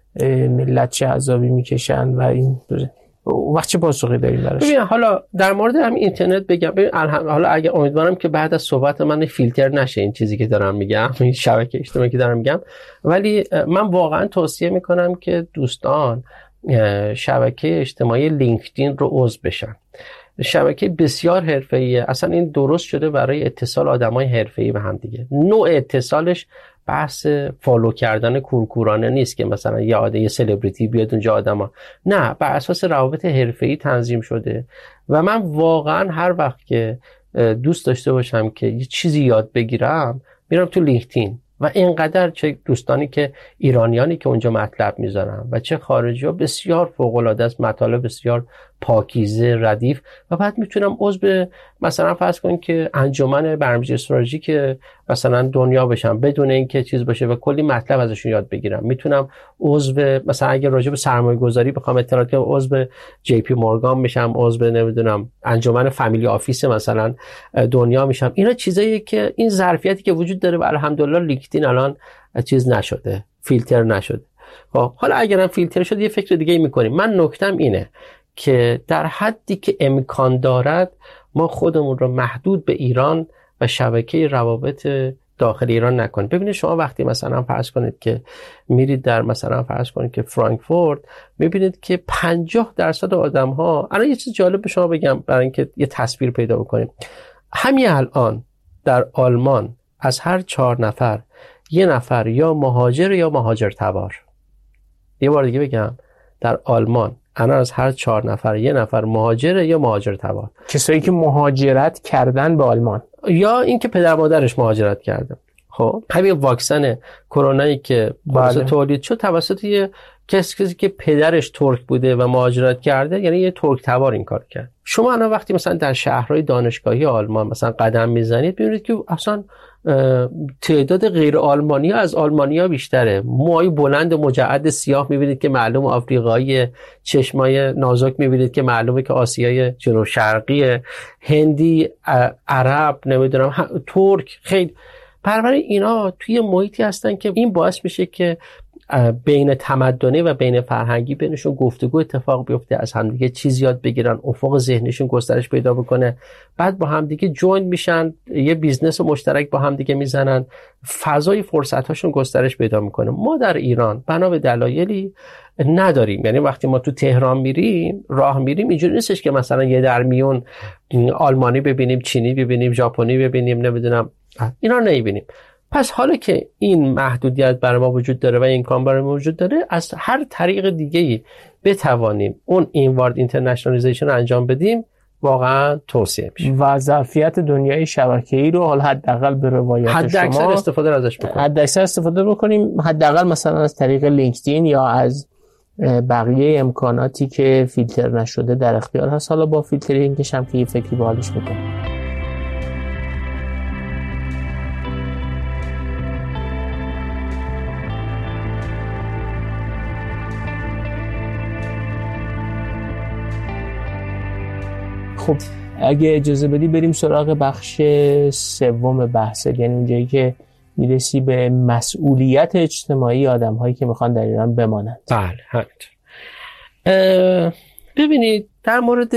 ملت چه عذابی میکشن و این وقت چه پاسخی داریم براش؟ ببین حالا در مورد هم اینترنت بگم، حالا اگه امیدوارم که بعد از صحبت من فیلتر نشه این چیزی که دارم میگم، این شبکه اجتماعی که دارم میگم، ولی من واقعا توصیه میکنم که دوستان شبکه اجتماعی لینکدین رو عضو بشن. شبکه بسیار حرفه‌ایه، اصلا این درست شده برای اتصال آدمای حرفه‌ای به هم دیگه. نوع اتصالش بحث فالو کردن کورکورانه نیست که مثلا یه سلبریتی بیاد اونجا آدما، نه، بر اساس روابط حرفه‌ای تنظیم شده. و من واقعا هر وقت که دوست داشته باشم که یه چیزی یاد بگیرم، میرم تو لینکدین و اینقدر چه دوستانی که ایرانیانی که اونجا مطلب میذارن و چه خارجی ها بسیار فوق‌العاده است، مطالب بسیار پاکیزه، ردیف. و بعد میتونم عضو مثلا فرض کن که انجمن برنامه‌ریزی استراتژیک مثلا دنیا بشم بدون اینکه چیز باشه و کلی مطلب ازشون یاد بگیرم. میتونم عضو مثلا اگه راجع به سرمایه‌گذاری بخوام اطلاعات کنم، عضو جی پی مورگان میشم، عضو نمیدونم انجمن فامیلی آفیس مثلا دنیا میشم. اینا چیزاییه که این ظرفیتی که وجود داره و الحمدلله لینکدین الان چیز نشده، فیلتر نشده. خب حالا اگرم فیلتر شد یه فکر دیگه می‌کنیم. من نکتم اینه که در حدی که امکان دارد ما خودمون رو محدود به ایران و شبکه روابط داخل ایران نکنید. ببینید شما وقتی مثلا فرض کنید که میرید در مثلا فرض کنید که فرانکفورت، میبینید که 50% آدم‌ها، الان یه چیز جالب به شما بگم برای اینکه یه تصویر پیدا بکنیم. همین الان در آلمان از هر 4 نفر یه نفر یا مهاجر یا مهاجر تبار. یه بار دیگه بگم، در آلمان الان از هر 4 نفر یه نفر مهاجره یا مهاجر تبار. کسایی که مهاجرت کردن به آلمان یا اینکه پدر مادرش مهاجرت کرده. خب همین واکسن کرونایی که تولید شد توسط یه کسی که پدرش ترک بوده و مهاجرت کرده، یعنی یه ترک تبار این کار کرد. شما الان وقتی مثلا در شهرهای دانشگاهی آلمان مثلا قدم میزنید، ببینید که اصلا تعداد غیر آلمانی ها از آلمانی ها بیشتره. موهای بلند مجعد سیاه میبینید که معلوم آفریقایی، چشمای نازک میبینید که معلومه که آسیای جنوب شرقی، هندی، عرب، نمیدونم ترک، خیلی برای اینا توی محیطی هستن که این باعث میشه که بین تمدنی و بین فرهنگی بینشون گفتگو اتفاق بیفته، از همدیگه چیز یاد بگیرن، افق ذهنشون گسترش پیدا بکنه، بعد با همدیگه جوین میشن، یه بیزنس مشترک با همدیگه میزنن، فضای فرصتاشون گسترش پیدا میکنه. ما در ایران بنا به دلایلی نداریم. یعنی وقتی ما تو تهران میریم، راه میریم، اینجوری نیستش که مثلا یه در میون آلمانی ببینیم، چینی ببینیم، ژاپنی ببینیم، نمیدونم اینا نمیبینیم. پس حالا که این محدودیت برای ما وجود داره و این امکان برای ما وجود داره، از هر طریق دیگه‌ای بتوانیم اون اینوارد اینترنشنالیزیشن رو انجام بدیم، واقعا توصیه میشه. و ظرفیت دنیای شبکه‌ای رو حالا حداقل به روایت شما حداکثر استفاده ازش بکنیم. حداکثر استفاده بکنیم، حداقل مثلا از طریق لینکدین یا از بقیه امکاناتی که فیلتر نشده در اختیار هست. حالا با فیلترینگش هم که یه فکری به حالش بکنیم. خب اگه اجازه بدی بریم سراغ بخش سوم بحث، یعنی اونجایی که میرسی به مسئولیت اجتماعی آدم‌هایی که میخوان در ایران بمانند. بله همینطور. ببینید در مورد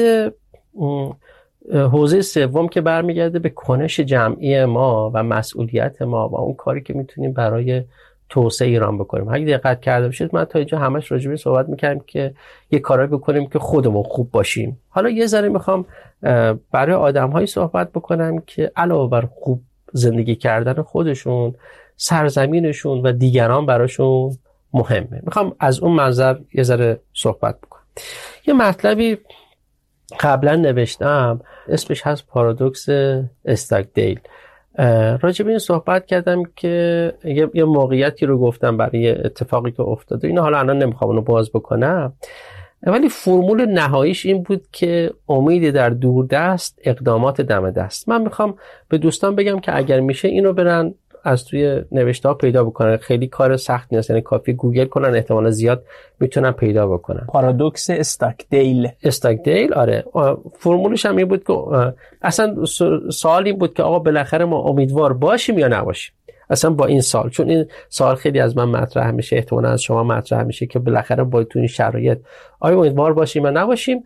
حوزه سوم که برمیگرده به کنش جمعی ما و مسئولیت ما و اون کاری که میتونیم برای توسعه ایران بکنیم. اگه دقت کرده باشید من تا اینجا همش راجع به صحبت می‌کردم که یه کارایی بکنیم که خودمون خوب باشیم. حالا یه ذره میخوام برای آدم‌هایی صحبت بکنم که علاوه بر خوب زندگی کردن خودشون، سرزمینشون و دیگران براشون مهمه. میخوام از اون منظر یه ذره صحبت بکنم. یه مطلبی قبلا نوشتم اسمش هست پارادوکس استاکدیل. راجع به این صحبت کردم که یه موقعیتی رو گفتم برای اتفاقی که افتاده. اینو حالا الان نمیخوام اونو باز بکنم، ولی فرمول نهاییش این بود که امید در دوردست، اقدامات دم دست. من میخوام به دوستان بگم که اگر میشه اینو برن از توی نوشته ها پیدا بکنن. خیلی کار سخت نیست، یعنی کافی گوگل کنن، احتمال زیاد میتونن پیدا بکنن. پارادوکس استاکدیل. آره فرمولش هم این بود که اصلا سوال این بود که آقا بالاخره ما امیدوار باشیم یا نباشیم. اصلا با این سال، چون این سال خیلی از من مطرح میشه، احتمالاً از شما مطرح میشه که بالاخره با تو این شرایط آیا امیدوار باشیم یا نباشیم.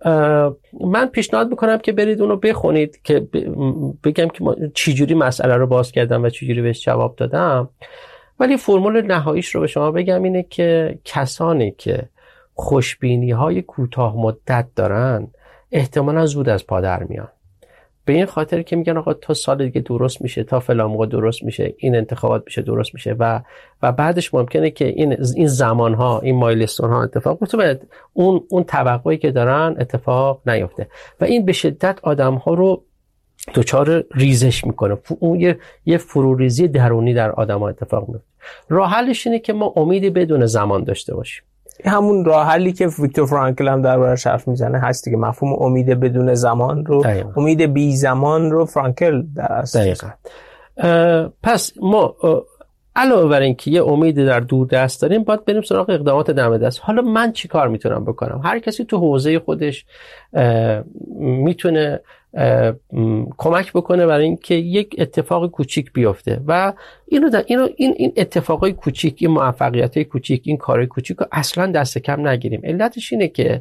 من پیشنهاد میکنم که برید اونو بخونید که بگم که چجوری مسئله رو باز کردم و چجوری بهش جواب دادم. ولی فرمول نهاییش رو به شما بگم اینه که کسانی که خوشبینی های کوتاه مدت دارن احتمالاً زود از پا در میان. به این خاطر که میگن آقا تا سال دیگه درست میشه، تا فلان موقع درست میشه، این انتخابات میشه درست میشه و بعدش ممکنه که این زمانها، این مایلستون ها اتفاق بیفته، اون توقعی که دارن اتفاق نیفته و این به شدت آدم ها رو دچار ریزش میکنه. اون یه فروریزی درونی در آدم ها اتفاق میفته. راه حلش اینه که ما امیدی بدون زمان داشته باشیم. همون راه حلی که ویکتور فرانکل هم دربارش حرف میزنه هست دیگه، مفهوم امید بدون زمان رو دقیقا. امید بی زمان رو فرانکل در اصل. پس ما علاوه بر این که یه امید در دور دست داریم، باید بریم سراغ اقدامات دم دست. حالا من چی کار میتونم بکنم؟ هر کسی تو حوزه خودش میتونه کمک بکنه برای اینکه یک اتفاق کوچیک بیفته و این اتفاقای کوچیک، این موفقیتای کوچیک، این کارهای کوچیک رو اصلا دست کم نگیریم. علتش اینه که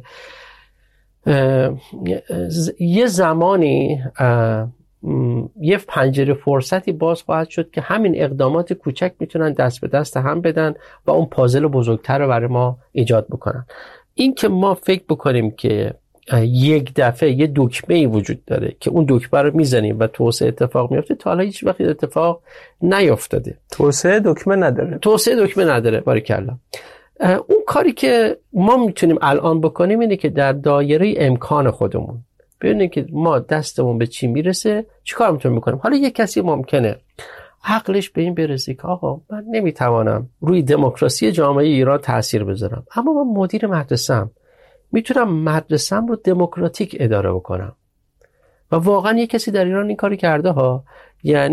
یه زمانی یه پنجره فرصتی باز خواهد شد که همین اقدامات کوچک میتونن دست به دست هم بدن و اون پازل بزرگتر رو برای ما ایجاد بکنن. این که ما فکر بکنیم که یک دفعه یه دکمه‌ای وجود داره که اون دکمه رو میزنیم و توسعه اتفاق میفته، تا حالا هیچ وقت اتفاق نیفتاده. توسعه دکمه نداره. باریکلا. اون کاری که ما میتونیم الان بکنیم اینه که در دایره امکان خودمون ببینیم که ما دستمون به چی میرسه، چی کار میتونیم بکنیم. حالا یک کسی ممکنه عقلش به این برسه که آقا من نمیتوانم روی دموکراسی جامعه ایران تأثیر بذارم، اما من مدیر مدرسه‌ام، میتونم مدرسه‌ام رو دموکراتیک اداره بکنم. و واقعا یک کسی در ایران این کاری کرده ها. یعنی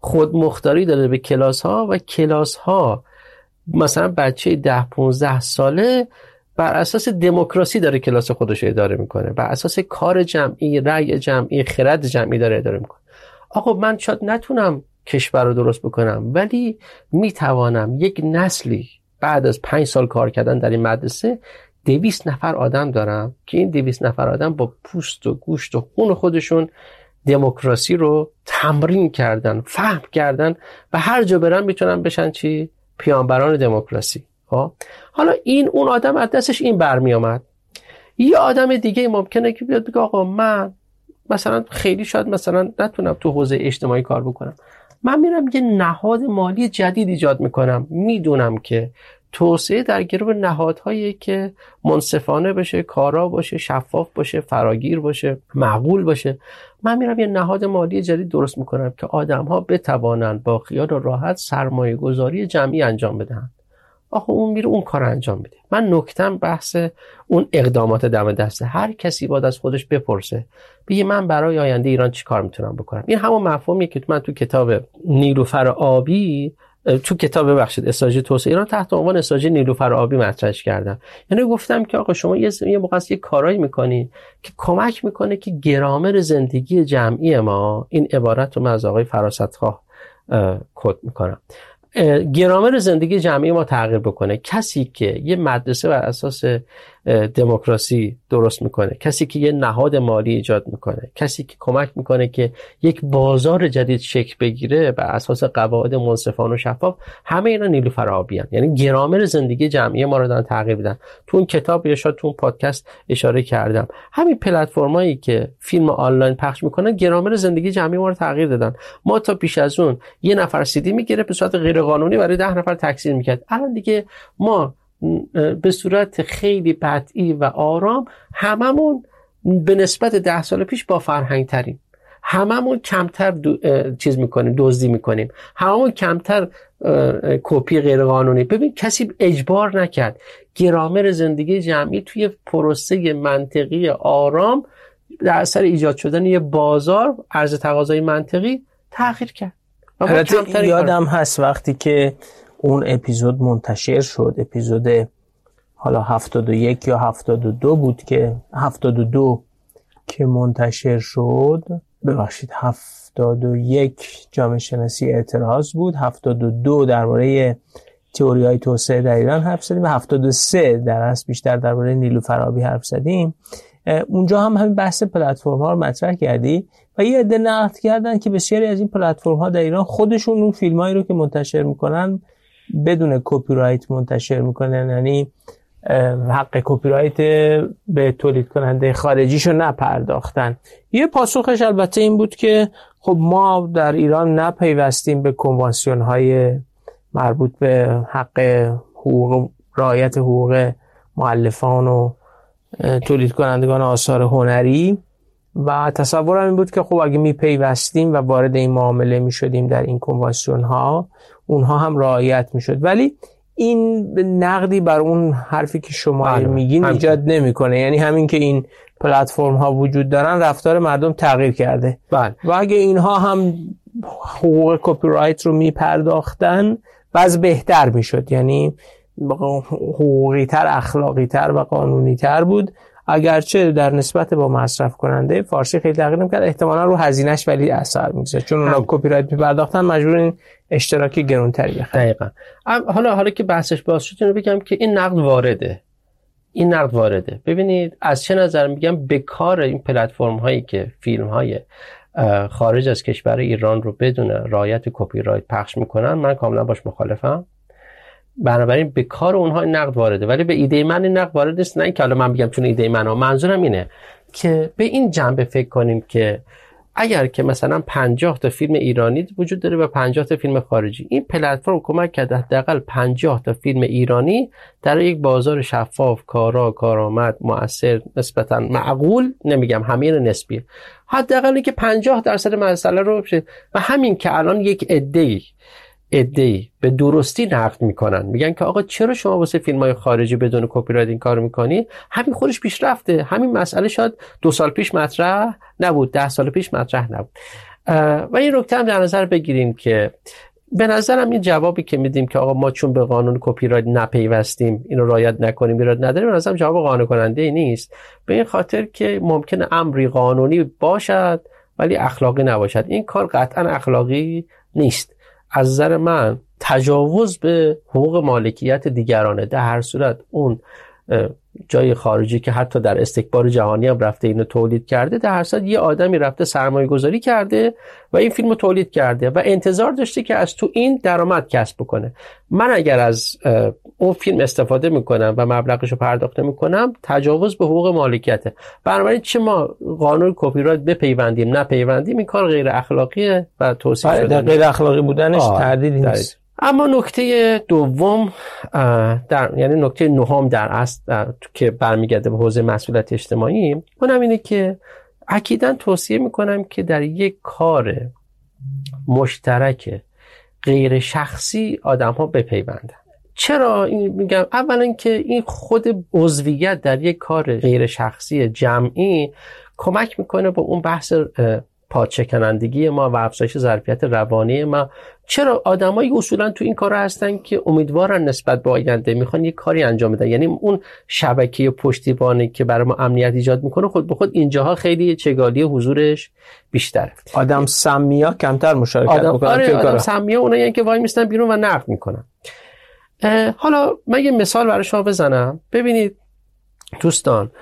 خودمختاری داده به کلاس ها و کلاس ها مثلا بچه 10-15 ساله بر اساس دموکراسی داره کلاس خودش اداره میکنه، بر اساس کار جمعی، رأی جمعی، خرد جمعی داره اداره میکنه. آقا من شاید نتونم کشور رو درست بکنم، ولی میتوانم یک نسلی بعد از 5 سال کار کردن در این مدرسه 200 نفر آدم دارم که این 200 نفر آدم با پوست و گوشت و خون خودشون دموکراسی رو تمرین کردن، فهم کردن و هر جا برن میتونن بشن چی؟ پیامبران دموکراسی. حالا این اون آدم از دستش این برمی آمد. یه آدم دیگه ممکنه که بیاد بگه آقا من مثلا خیلی شاید مثلا نتونم تو حوزه اجتماعی کار بکنم، من میرم یه نهاد مالی جدید ایجاد میکنم، میدونم که توسعه در گرو نهادهایی که منصفانه باشه، کارا باشه، شفاف باشه، فراگیر باشه، معقول باشه، من میرم یه نهاد مالی جدید درست میکنم که آدم‌ها بتوانند با خیال راحت سرمایه گذاری جمعی انجام بدن. آخه اون میره اون کار انجام میده. من نکتم بحث اون اقدامات دم دسته. هر کسی باید از خودش بپرسه بگه من برای آینده ایران چی کار میتونم بکنم. این همون مفهومیه که من تو کتاب نیلوفر آبی، تو کتاب استراتژی توسعه ایران تحت عنوان استراتژی نیلوفر آبی مطرحش کردم. یعنی گفتم که آقا شما یه موقع یه کارایی میکنی که کمک میکنه که گرامر زندگی جمعی ما، این عبارت رو من از آقای فراستخواه کد میکنم، گرامر زندگی جمعی ما تغییر بکنه. کسی که یه مدرسه بر اساس دموکراسی درست میکنه، کسی که یه نهاد مالی ایجاد میکنه، کسی که کمک میکنه که یک بازار جدید شکل بگیره بر اساس قواعد منصفانه و شفاف، همه اینا نیلوفر آبی هستند. یعنی گرامر زندگی جمعی ما رو دارن تغییر میدن. تو اون کتاب یا شاید تو اون پادکست اشاره کردم، همین پلتفرمایی که فیلم آنلاین پخش میکنن گرامر زندگی جمعی ما رو تغییر دادن. ما تا پیش از اون یه نفر CD میگیره به صورت غیر قانونی برای 10 نفر تکثیر میکرد، الان دیگه ما به صورت خیلی قطعی و آرام هممون به نسبت 10 سال پیش با فرهنگ تریم، هممون کمتر چیز میکنیم، دزدی میکنیم، هممون کمتر کپی غیر قانونی. ببین کسی اجبار نکرد. گرامر زندگی جمعی توی پروسه منطقی آرام در اثر ایجاد شدن یه بازار عرضه تقاضای منطقی تغییر کرد. البته یادم هست وقتی که اون اپیزود منتشر شد، اپیزود حالا 71 یا 72 بود که 72 که منتشر شد، ببخشید 71 جامعه شناسی اعتراض بود، 72 درباره تئوری‌های توسعه در ایران حرف زدیم و 73 در اصل بیشتر درباره نیلوفر آبی حرف زدیم. اونجا هم همین بحث پلتفرم ها رو مطرح کردی و یه عده نقد کردن که بسیاری از این پلتفرم ها در ایران خودشون اون فیلمایی رو که منتشر میکنن بدون کپی رایت منتشر میکنن، یعنی حق کپی رایت به تولید کننده خارجیشو نپرداختن. یه پاسخش البته این بود که خب ما در ایران نپیوستیم به کنوانسیون های مربوط به حق حقوق، رعایت حقوق مؤلفان و تولید کنندگان آثار هنری و تصورم این بود که خب اگه میپیوستیم و وارد این معامله میشدیم در این کنوانسیون ها، اونها هم رعایت میشد. ولی این نقدی بر اون حرفی که شما میگین ایجاد نمیکنه. یعنی همین که این پلتفرم ها وجود دارن رفتار مردم تغییر کرده. بله. و اگه اینها هم حقوق کپی رایت رو میپرداختن وضع بهتر میشد، یعنی حقوقی تر، اخلاقی تر و قانونی تر بود، اگرچه در نسبت با مصرف کننده فارسی خیلی تغییر نمی‌کرد، احتمالاً رو هزینه‌اش ولی اثر می‌گذاشت، چون اونا کپی رایت می‌پرداختن مجبورن اشتراکی گرانتری بخرن. دقیقاً. حالا که بحثش باز شد اینو بگم که این نقد وارده. ببینید از چه نظر میگم، به کار این پلتفرم هایی که فیلم های خارج از کشور ایران رو بدون رعایت کپی رایت پخش میکنن، من کاملا باش مخالفم. بنابراین به کار اونها این نقد وارده، ولی به ایده من این نقد وارد نیست. نه که حالا من بگم چون ایده منه، منظورم اینه که به این جنبه فکر کنیم که اگر که مثلا 50 تا فیلم ایرانی وجود داره و 50 تا فیلم خارجی، این پلتفرم کمک کرده حداقل 50 تا فیلم ایرانی در یک بازار شفاف، کارآمد، مؤثر، نسبتا معقول، نمیگم همین نسبی، حداقل که 50% مسئله رو بشه. و همین که الان یک عده‌ای به درستی نقد میکنن، میگن که آقا چرا شما واسه فیلم‌های خارجی بدون کپی رایت این کارو میکنی، همین خودش پیشرفته. همین مسئله شاید 2 سال پیش مطرح نبود، 10 سال پیش مطرح نبود. و این نکته هم در نظر بگیریم که به نظرم این جوابی که میدیم که آقا ما چون به قانون کپی رایت نپیوستیم اینو رعایت نکنیم ایراد نداره، به نظرم جواب قانع کننده ای نیست، به این خاطر که ممکنه امری قانونی باشد ولی اخلاقی نباشد. این کار قطعا اخلاقی نیست. از نظر من تجاوز به حقوق مالکیت دیگرانه، در هر صورت اون جای خارجی که حتی در استکبار جهانی هم رفته اینو تولید کرده، در هر صورت یه آدمی رفته سرمایه گذاری کرده و این فیلمو تولید کرده و انتظار داشته که از تو این درآمد کسب بکنه. من اگر از اون فیلم استفاده میکنم و مبلغشو پرداخت میکنم، تجاوز به حقوق مالکیته. بنابراین چه ما قانون کپی رایت بپیوندیم نپیوندیم، این کار غیر اخلاقیه و توصیف شده. غیر اخلاقی بودنش تردیدی نیست. اما نکته دوم یعنی نکته نهم در اصل که برمیگرده به حوزه مسئولیت اجتماعی، اونم اینه که اکیداً توصیه میکنم که در یک کار مشترک غیر شخصی آدم ها بپیوندن. چرا این میگم؟ اولا که این خود عضویت در یک کار غیر شخصی جمعی کمک میکنه با اون بحث پادشکنندگی ما و افزایش ظرفیت روانی ما. چرا آدمایی اصولا تو این کار هستن که امیدوارن نسبت به آینده، میخوان یک کاری انجام بدن، یعنی اون شبکه پشتیبانی که برای ما امنیت ایجاد میکنه خود به خود اینجاها خیلی چگالی حضورش بیشتره. آدم سمیا کمتر مشارکت میکنن. آدم سمیا اونایی که وای میستن بیرون و نقد میکنن. حالا من یه مثال برای شما بزنم. ببینید دوستان،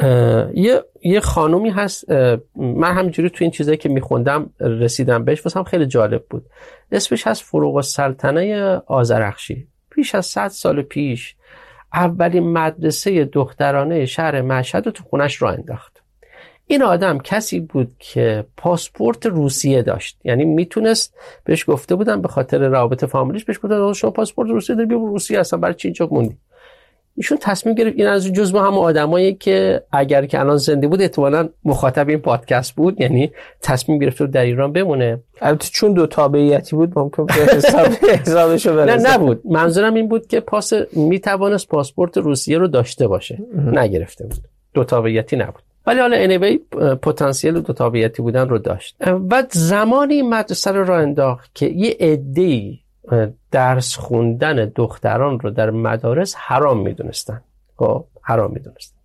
یه خانومی هست، من همینجوری تو این چیزایی که میخوندم رسیدم بهش، واسم خیلی جالب بود. اسمش هست فروغ السلطنه آذرخشی. پیش از 100 سال پیش اولین مدرسه دخترانه شهر مشهد رو تو خونش راه انداخت. این آدم کسی بود که پاسپورت روسیه داشت، یعنی میتونست، بهش گفته بودن به خاطر روابط فامیلیش، بهش گفتن شما پاسپورت روسیه داری، بیا روسیه، اصلا برای چی اینجا موندی؟ ایشون تصمیم گرفت. این از جزو همون آدمایی که اگر که الان زنده بود احتمالاً مخاطب این پادکست بود، یعنی تصمیم گرفت در ایران بمونه. البته چون دو تابعیتی بود ممکن به حسابشو برسه. نه نبود، منظورم این بود که میتوانست پاسپورت روسیه رو داشته باشه، نگرفته بود، دو تابعیتی نبود. ولی حالا anyway پتانسیل دو تابعیتی بودن رو داشت. و زمانی مدرسه رو راه انداخت که یه عده‌ای درس خوندن دختران رو در مدارس حرام میدونستن. خب حرام میدونستن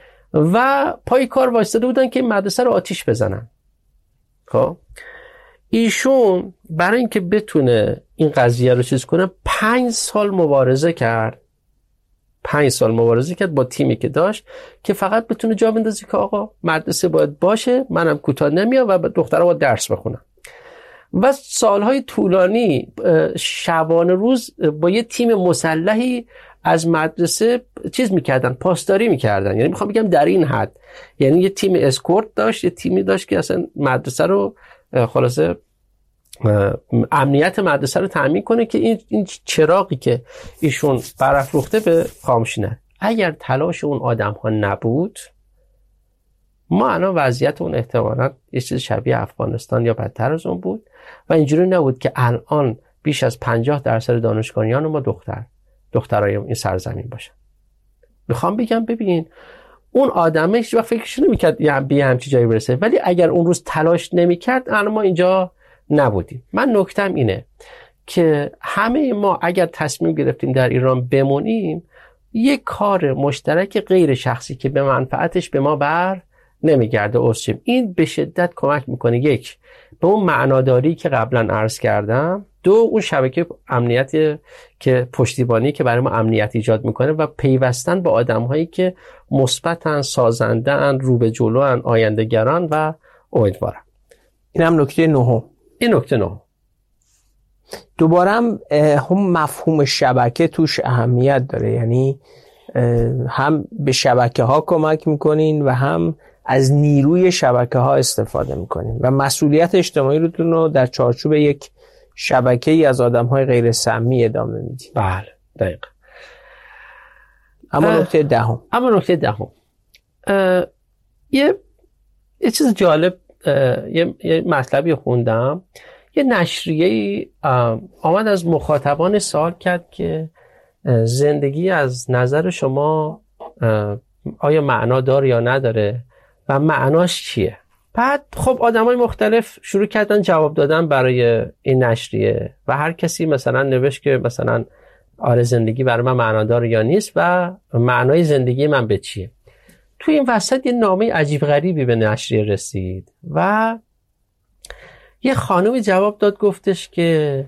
و پای کار وایستاده بودن که مدرسه رو آتیش بزنن. خب ایشون برای اینکه بتونه این قضیه رو چیز کنه 5 سال مبارزه کرد. 5 سال مبارزه کرد با تیمی که داشت که فقط بتونه جا بندازه که آقا مدرسه باید باشه، منم کوتاه نمیام و دخترها باید درس بخونن. و سالهای طولانی شبانه روز با یه تیم مسلحی از مدرسه چیز میکردن، پاسداری میکردن. یعنی میخوام بگم در این حد، یعنی یه تیم اسکورت داشت، یه تیمی داشت که اصلا مدرسه رو خلاصه امنیت مدرسه رو تامین کنه که این چراغی که ایشون برافروخته به خاموشی نره. اگر تلاش اون آدم ها نبود، ما الان وضعیت اون احتمالاً یه چیز شبیه افغانستان یا بدتر از اون بود و اینجوری نبود که الان بیش از 50% دانشگاهیان ما دخترای این سرزمین باشن. میخوام بگم ببین اون آدمه هیچ وقت فکرش نمی‌کرد یه همچین جایی برسه، ولی اگر اون روز تلاش نمی‌کرد الان ما اینجا نبودیم. من نکتم اینه که همه ما اگر تصمیم گرفتیم در ایران بمونیم، یک کار مشترک غیر شخصی که به منفعتش به ما بر نمیگرده عضویم، این به شدت کمک میکنه. یک، به اون معناداری که قبلا عرض کردم. دو، اون شبکه امنیتی که پشتیبانی که برای ما امنیت ایجاد میکنه و پیوستن با آدم‌هایی که مثبتن، سازنده‌اند، رو به جلوان، آینده‌گران و امیدوارن. این هم نکته نهم. این نکته نهم. دوباره هم مفهوم شبکه توش اهمیت داره، یعنی هم به شبکه ها کمک میکنین و هم از نیروی شبکه ها استفاده میکنین و مسئولیت اجتماعی رو در چارچوب یک شبکه ای از آدم های غیر سمی ادامه میدین. بله دقیق. اما نکته دهم. یه چیز جالب، یه مطلبی خوندم. یه نشریه‌ای آمد از مخاطبان سوال کرد که زندگی از نظر شما آیا معنا داره یا نداره و معناش چیه؟ بعد خب آدمای مختلف شروع کردن جواب دادن برای این نشریه و هر کسی مثلا نوشت که مثلا آره زندگی برای من معنادار یا نیست و معنای زندگی من به چیه. توی این وسط یه نامه عجیب غریبی به نشریه رسید و یه خانومی جواب داد، گفتش که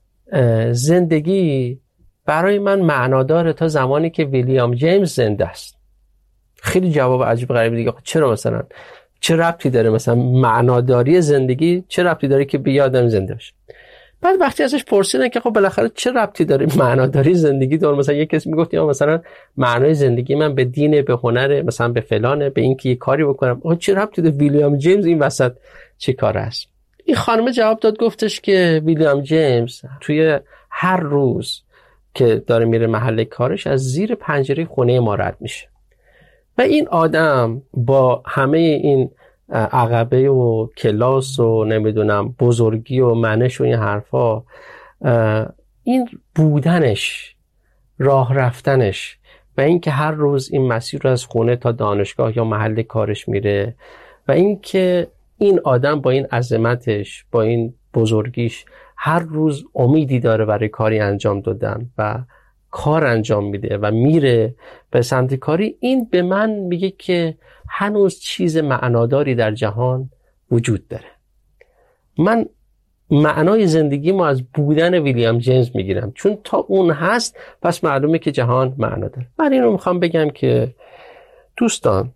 زندگی برای من معناداره تا زمانی که ویلیام جیمز زنده است. خیلی جواب عجیب غریبی دیگه. چرا مثلا چه ربطی داره مثلا معناداری زندگی چه ربطی داره که بیادم زنده بشه؟ بعد وقتی ازش پرسیدن که خب بالاخره چه ربطی داره معناداری زندگی داره، مثلا یک کسی میگفت یا مثلا معنای زندگی من به دینه، به هنره، مثلا به فلانه، به اینکه یه کاری بکنم، آقا چه ربطی داره ویلیام جیمز این وسط چه کار است؟ این خانم جواب داد، گفتش که ویلیام جیمز توی هر روز که داره میره محل کارش از زیر پنجره خونه ما رد میشه و این آدم با همه این عقبه و کلاس و نمیدونم بزرگی و منش و این حرفا، این بودنش، راه رفتنش و اینکه هر روز این مسیر رو از خونه تا دانشگاه یا محل کارش میره و اینکه این آدم با این عظمتش، با این بزرگیش هر روز امیدی داره برای کاری انجام دادن و کار انجام میده و میره به سمت کاری، این به من میگه که هنوز چیز معناداری در جهان وجود داره. من معنای زندگی ما از بودن ویلیام جیمز میگیرم، چون تا اون هست پس معلومه که جهان معنا داره. من این رو میخوام بگم که دوستان،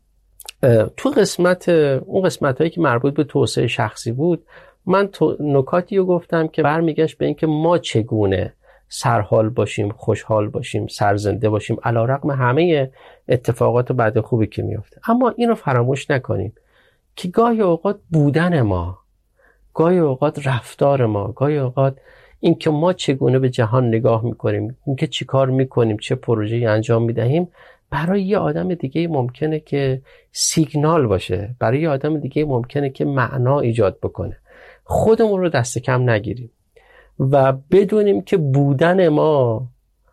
تو اون قسمت هایی که مربوط به توسعه شخصی بود، من نکاتی رو گفتم که برمیگشت به این که ما چگونه سرحال باشیم، خوشحال باشیم، سرزنده باشیم علیرغم همه اتفاقات بد خوبی که میفته. اما اینو فراموش نکنیم که گاهی اوقات بودن ما، گاهی اوقات رفتار ما، گاهی اوقات این که ما چگونه به جهان نگاه میکنیم، این که چی کار میکنیم، چه پروژه‌ای انجام میدهیم، برای یه آدم دیگه ممکنه که سیگنال باشه، برای یه آدم دیگه ممکنه که معنا ایجاد بکنه. خودمون رو دست کم نگیریم و بدونیم که بودن ما،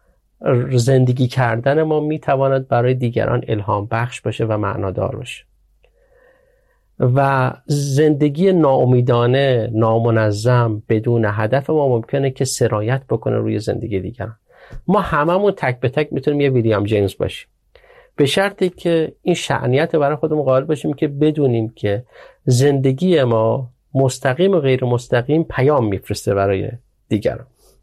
زندگی کردن ما میتواند برای دیگران الهام بخش باشه و معنادار باشه. و زندگی ناامیدانه، نامنظم، بدون هدف ما ممکنه که سرایت بکنه روی زندگی دیگران. ما هممون تک به تک میتونیم یه ویلیام جیمز باشیم، به شرطی که این شأنیت برای خودمون قائل باشیم که بدونیم که زندگی ما مستقیم و غیر مستقیم پیام میفرسته برای دیگران.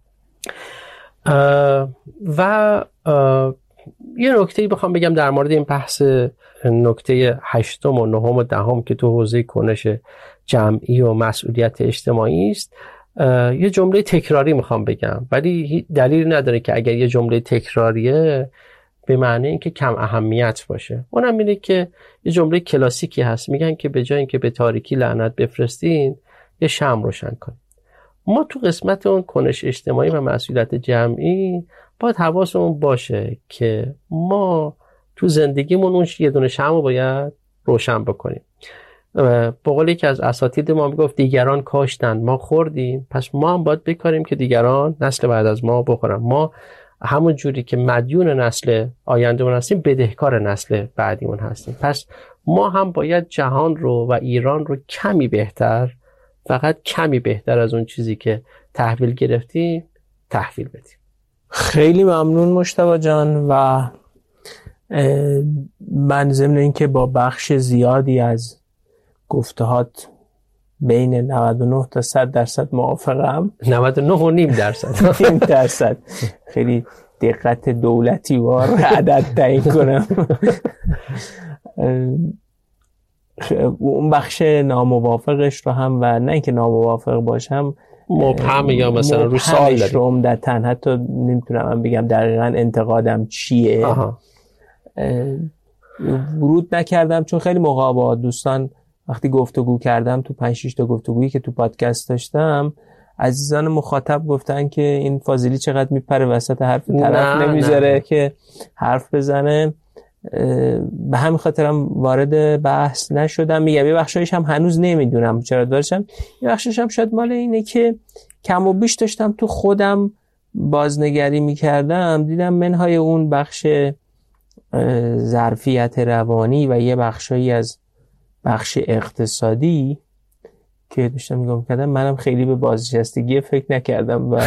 و یه نکته‌ای بخوام بگم در مورد این بحث، نکته 8 و 9 و 10 که تو حوزه کنش جمعی و مسئولیت اجتماعی است، یه جمله تکراری میخوام بگم، ولی دلیلی نداره که اگر یه جمله تکراریه به معنی اینکه کم اهمیت باشه. اونم اینه که یه جمله کلاسیکی هست، میگن که به جای اینکه به تاریکی لعنت بفرستین، یه شمع روشن کنین. ما تو قسمت اون کنش اجتماعی و مسئولیت جمعی باید حواسمون باشه که ما تو زندگیمون اون یه دونه شمع رو باید روشن بکنیم. به قول یکی از اساتید ما میگفت دیگران کاشتن ما خوردیم، پس ما هم باید بکاریم که دیگران نسل بعد از ما بخورن. ما همون جوری که مدیون نسل آیندهمون هستیم، بدهکار نسل بعدیمون هستیم. پس ما هم باید جهان رو و ایران رو کمی بهتر، فقط کمی بهتر از اون چیزی که تحویل گرفتیم تحویل بدیم. خیلی ممنون مجتبی جان. و من ضمن اینکه با بخش زیادی از گفتهات بین 99 تا 100% موافقم. 99.5%. خیلی دقت دولتی وار عدد تعیین کنم. اون بخش ناموافقش رو هم، و نه اینکه ناموافق باشم، مبهم یا مثلا رو سوال داریم عمدتاً، حتی نمیتونم من بگم دقیقاً انتقادم چیه. ورود نکردم چون خیلی موقع با دوستان وقتی گفتگو کردم، تو 5-6 تا گفتگویی که تو پادکست داشتم، عزیزان مخاطب گفتن که این فاضلی چقدر میپره وسط حرف طرف، نمیذاره که حرف بزنه. به همین خاطرم وارد بحث نشدم. میگم یه بخشایش هم هنوز نمیدونم چرا دارشم، یه بخشش هم شاید مال اینه که کم و بیش داشتم تو خودم بازنگری میکردم، دیدم منهای اون بخش ظرفیت روانی و یه بخشایی از بخش اقتصادی که داشتم نگاه کردم، منم خیلی به بازنشستگی فکر نکردم و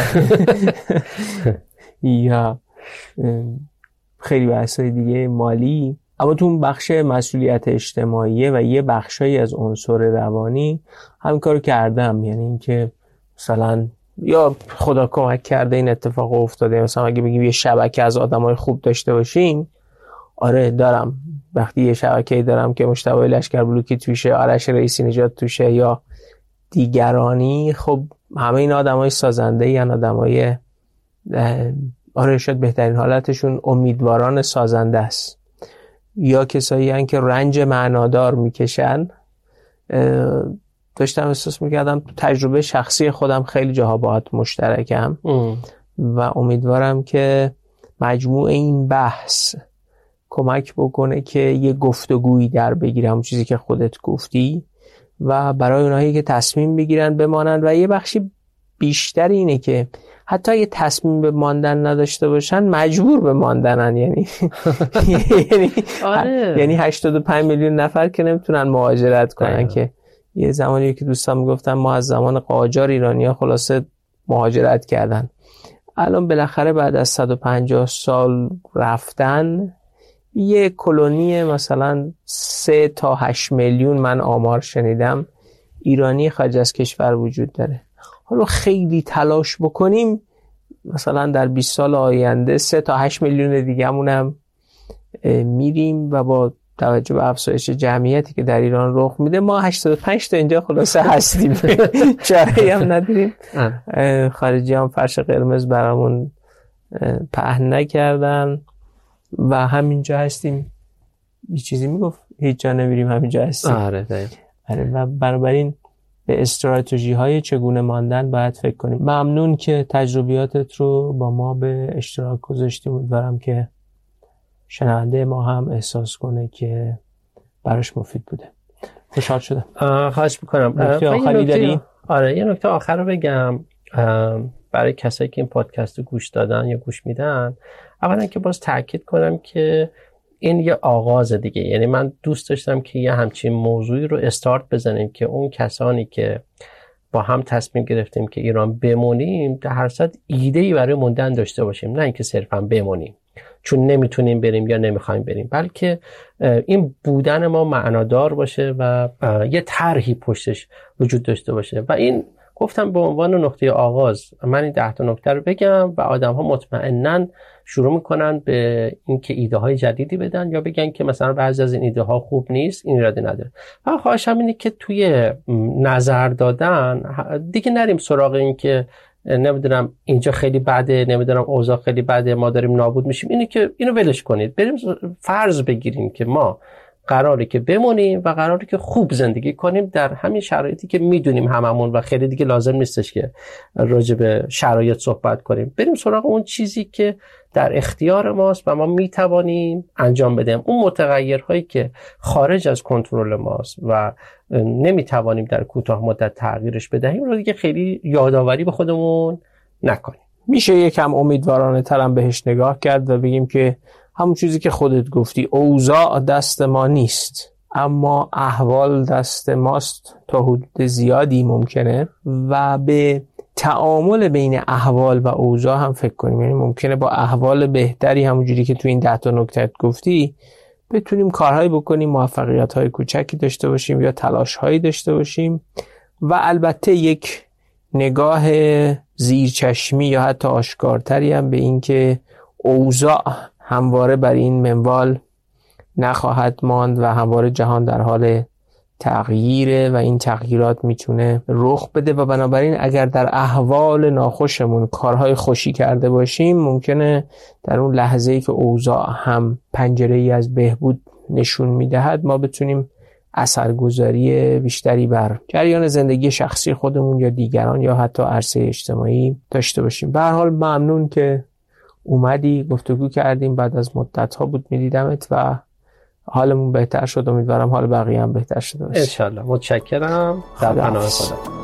یا خیلی بحثای دیگه مالی، اما تو اون بخش مسئولیت اجتماعی و یه بخشایی از عنصر روانی همین کارو کردم. یعنی اینکه مثلا یا خدا کمک کرده این اتفاق افتاده، مثلا اگه بگیم یه شبکه از آدمای خوب داشته باشین، آره دارم. وقتی یه شبکه‌ای دارم که مجتبی لشکربلوکی توشه، آرش رئیسی نژاد توشه یا دیگرانی، خب همه این آدمای سازنده یا آدمای آره شاید بهترین حالتشون امیدواران سازنده است، یا کسایی هستن که رنج معنادار میکشن. داشتم احساس میکردم تجربه شخصی خودم خیلی جاها باهات مشترکم و امیدوارم که مجموع این بحث کمک بکنه که یه گفتگویی در بگیرم، همون چیزی که خودت گفتی، و برای اونایی که تصمیم بگیرن بمانن، و یه بخشی بیشتر اینه که حتی یه تصمیم به ماندن نداشته باشن مجبور به ماندنن. یعنی یعنی 85 میلیون نفر که نمیتونن مهاجرت کنن که یه زمانی که دوستان میگفتن ما از زمان قاجار ایرانی‌ها خلاصه مهاجرت کردن، الان بالاخره بعد از 150 سال رفتن یه کلونی مثلا 3 تا 8 میلیون من آمار شنیدم ایرانی خارج از کشور وجود داره. حالا خیلی تلاش بکنیم مثلا در 20 سال آینده 3 تا 8 میلیون دیگه‌مون هم میریم و با توجه به افزایش جمعیتی که در ایران رخ میده ما 85 تا اینجا خلاصه هستیم. چاره‌ای هم نداریم. خارجی هم فرش قرمز برامون پهن نکردن و همینجا هستیم. یه چیزی میگفت هیچ جا نمیریم، همینجا هستیم. آره و بنابراین به استراتژی‌های چگونه ماندن باید فکر کنیم. ممنون که تجربیاتت رو با ما به اشتراک گذاشتی. امیدوارم که شنونده ما هم احساس کنه که براش مفید بوده. خوشحال شدم. خواهش می‌کنم. نکته آخری داری؟ آره یه نکته آخر رو بگم برای کسایی که این پادکست رو گوش دادن یا گوش میدن. اولا که باز تاکید کنم که این یه آغاز دیگه، یعنی من دوست داشتم که یه همچین موضوعی رو استارت بزنیم که اون کسانی که با هم تصمیم گرفتیم که ایران بمونیم در هر صورت ایده‌ای برای موندن داشته باشیم، نه اینکه صرفا بمونیم چون نمیتونیم بریم یا نمیخوایم بریم، بلکه این بودن ما معنادار باشه و یه طرحی پشتش وجود داشته باشه. و این گفتم به عنوان نقطه آغاز من این 10 تا نکته رو بگم و آدم‌ها مطمئناً شروع میکنن به اینکه ایده های جدیدی بدن یا بگن که مثلا بعضی از این ایده ها خوب نیست، این ایرادی نداره. و خواهشم اینه که توی نظر دادن دیگه نریم سراغ این که نمیدونم اینجا خیلی بده، نمیدونم اوضاع خیلی بده، ما داریم نابود میشیم. اینه که اینو ولش کنید، بریم فرض بگیریم که ما قراره که بمونیم و قراره که خوب زندگی کنیم در همین شرایطی که میدونیم هممون و خیلی دیگه لازم نیستش که راجع به شرایط صحبت کنیم. بریم سراغ اون چیزی که در اختیار ماست و ما میتوانیم انجام بدیم. اون متغیرهایی که خارج از کنترل ماست و نمیتوانیم در کوتاه مدت تغییرش بدهیم رو دیگه خیلی یادآوری به خودمون نکنیم. میشه یکم امیدوارانه ترم بهش نگاه کرد و بگیم که همون چیزی که خودت گفتی، اوضاع دست ما نیست اما احوال دست ماست تا حدود زیادی ممکنه و به تعامل بین احوال و اوضاع هم فکر کنیم. یعنی ممکنه با احوال بهتری همونجوری که تو این 10 تا نکته گفتی بتونیم کارهایی بکنیم، موفقیت‌های کوچکی داشته باشیم یا تلاش‌هایی داشته باشیم و البته یک نگاه زیرچشمی یا حتی آشکارتری هم به این که اوضاع همواره بر این منوال نخواهد ماند و همواره جهان در حال تغییره و این تغییرات میتونه رخ بده و بنابراین اگر در احوال ناخوشمون کارهای خوشی کرده باشیم ممکنه در اون لحظه‌ای که اوضاع هم پنجره‌ای از بهبود نشون میدهد ما بتونیم اثرگذاری بیشتری بر جریان زندگی شخصی خودمون یا دیگران یا حتی عرصه اجتماعی داشته باشیم. به هر حال ممنون که اومدی، گفتگو کردیم، بعد از مدت‌ها بود می‌دیدمت و حالمون بهتر شد. امیدوارم حال بقیه هم بهتر شده باشه. انشالله. متشکرم. در پناه خدا.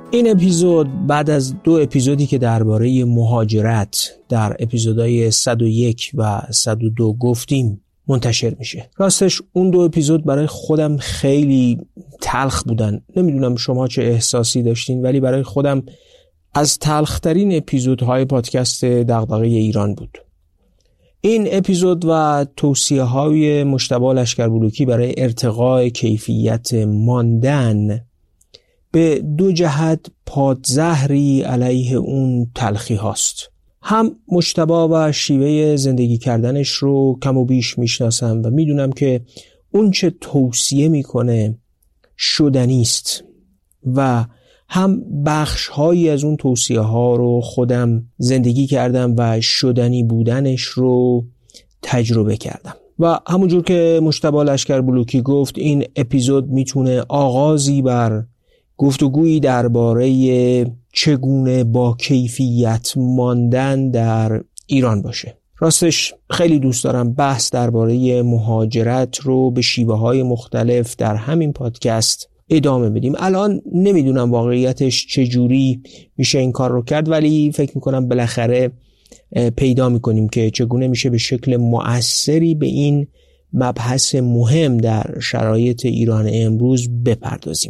این اپیزود بعد از 2 اپیزودی که درباره مهاجرت در اپیزودهای 101 و 102 گفتیم منتشر میشه. راستش اون 2 اپیزود برای خودم خیلی تلخ بودن. نمیدونم شما چه احساسی داشتین، ولی برای خودم از تلخترین اپیزودهای پادکست دغدغه ایران بود. این اپیزود و توصیه‌های مجتبی لشکربلوکی برای ارتقاء کیفیت ماندن به 2 جهت پادزهری علیه اون تلخی هاست. هم مجتبی و شیوه زندگی کردنش رو کم و بیش میشناسم و میدونم که اون چه توصیه میکنه شدنیست و هم بخش هایی از اون توصیه ها رو خودم زندگی کردم و شدنی بودنش رو تجربه کردم. و همونجور که مجتبی لشکربلوکی گفت، این اپیزود میتونه آغازی بر گفتگویی درباره چگونه با کیفیت ماندن در ایران باشه. راستش خیلی دوست دارم بحث درباره مهاجرت رو به شیوه‌های مختلف در همین پادکست ادامه بدیم. الان نمیدونم واقعیتش چجوری میشه این کار رو کرد، ولی فکر میکنم بالاخره پیدا میکنیم که چگونه میشه به شکل مؤثری به این مبحث مهم در شرایط ایران امروز بپردازیم.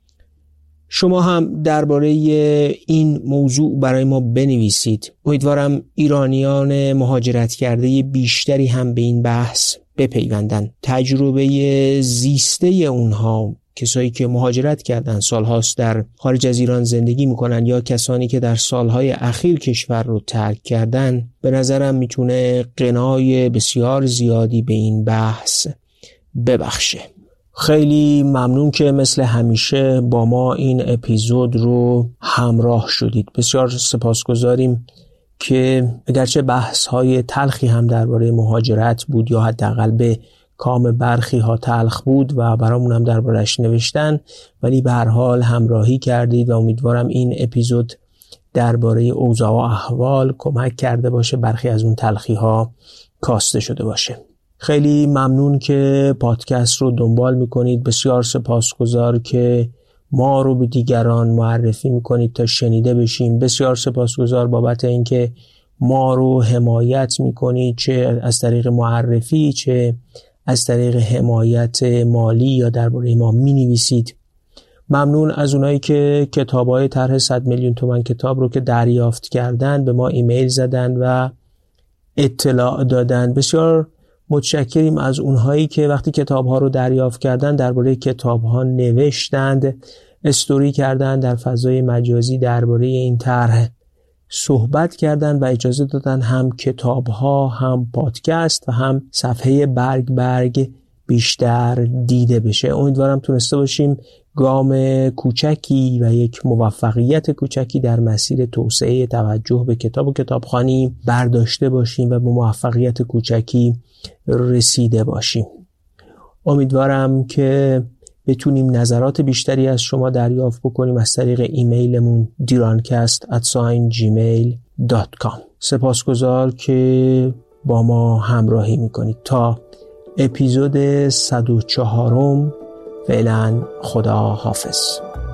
شما هم درباره این موضوع برای ما بنویسید. امیدوارم ایرانیان مهاجرت کرده بیشتری هم به این بحث بپیوندن. تجربه زیسته اونها، کسایی که مهاجرت کردن، سالهاست در خارج از ایران زندگی میکنن یا کسانی که در سالهای اخیر کشور رو ترک کردن، به نظرم میتونه غنای بسیار زیادی به این بحث ببخشه. خیلی ممنون که مثل همیشه با ما این اپیزود رو همراه شدید. بسیار سپاسگزاریم که اگرچه بحث‌های تلخی هم درباره مهاجرت بود یا حداقل به کام برخی ها تلخ بود و برامون هم دربارش نوشتن، ولی به هر حال همراهی کردید و امیدوارم این اپیزود درباره اوضاع و احوال کمک کرده باشه برخی از اون تلخی ها کاسته شده باشه. خیلی ممنون که پادکست رو دنبال میکنید. بسیار سپاسگزار که ما رو به دیگران معرفی میکنید تا شنیده بشیم. بسیار سپاسگزار بابت اینکه ما رو حمایت میکنید، چه از طریق معرفی چه از طریق حمایت مالی یا درباره ما مینویسید. ممنون از اونایی که کتاب‌های طرح 100 میلیون تومان کتاب رو که دریافت کردن به ما ایمیل زدن و اطلاع دادن. بسیار متشکریم از اونهایی که وقتی کتاب‌ها رو دریافت کردن درباره کتاب‌ها نوشتند، استوری کردن در فضای مجازی درباره این طرح صحبت کردن و اجازه دادن هم کتاب‌ها هم پادکست و هم صفحه برگ بیشتر دیده بشه. امیدوارم تونسته باشیم گام کوچکی و یک موفقیت کوچکی در مسیر توسعه توجه به کتاب و کتابخوانی برداشته باشیم و به موفقیت کوچکی رسیده باشیم. امیدوارم که بتونیم نظرات بیشتری از شما دریافت بکنیم از طریق ایمیلمون dirancast@gmail.com. سپاسگزار که با ما همراهی میکنید. تا اپیزود 104 فعلا خدا حافظ.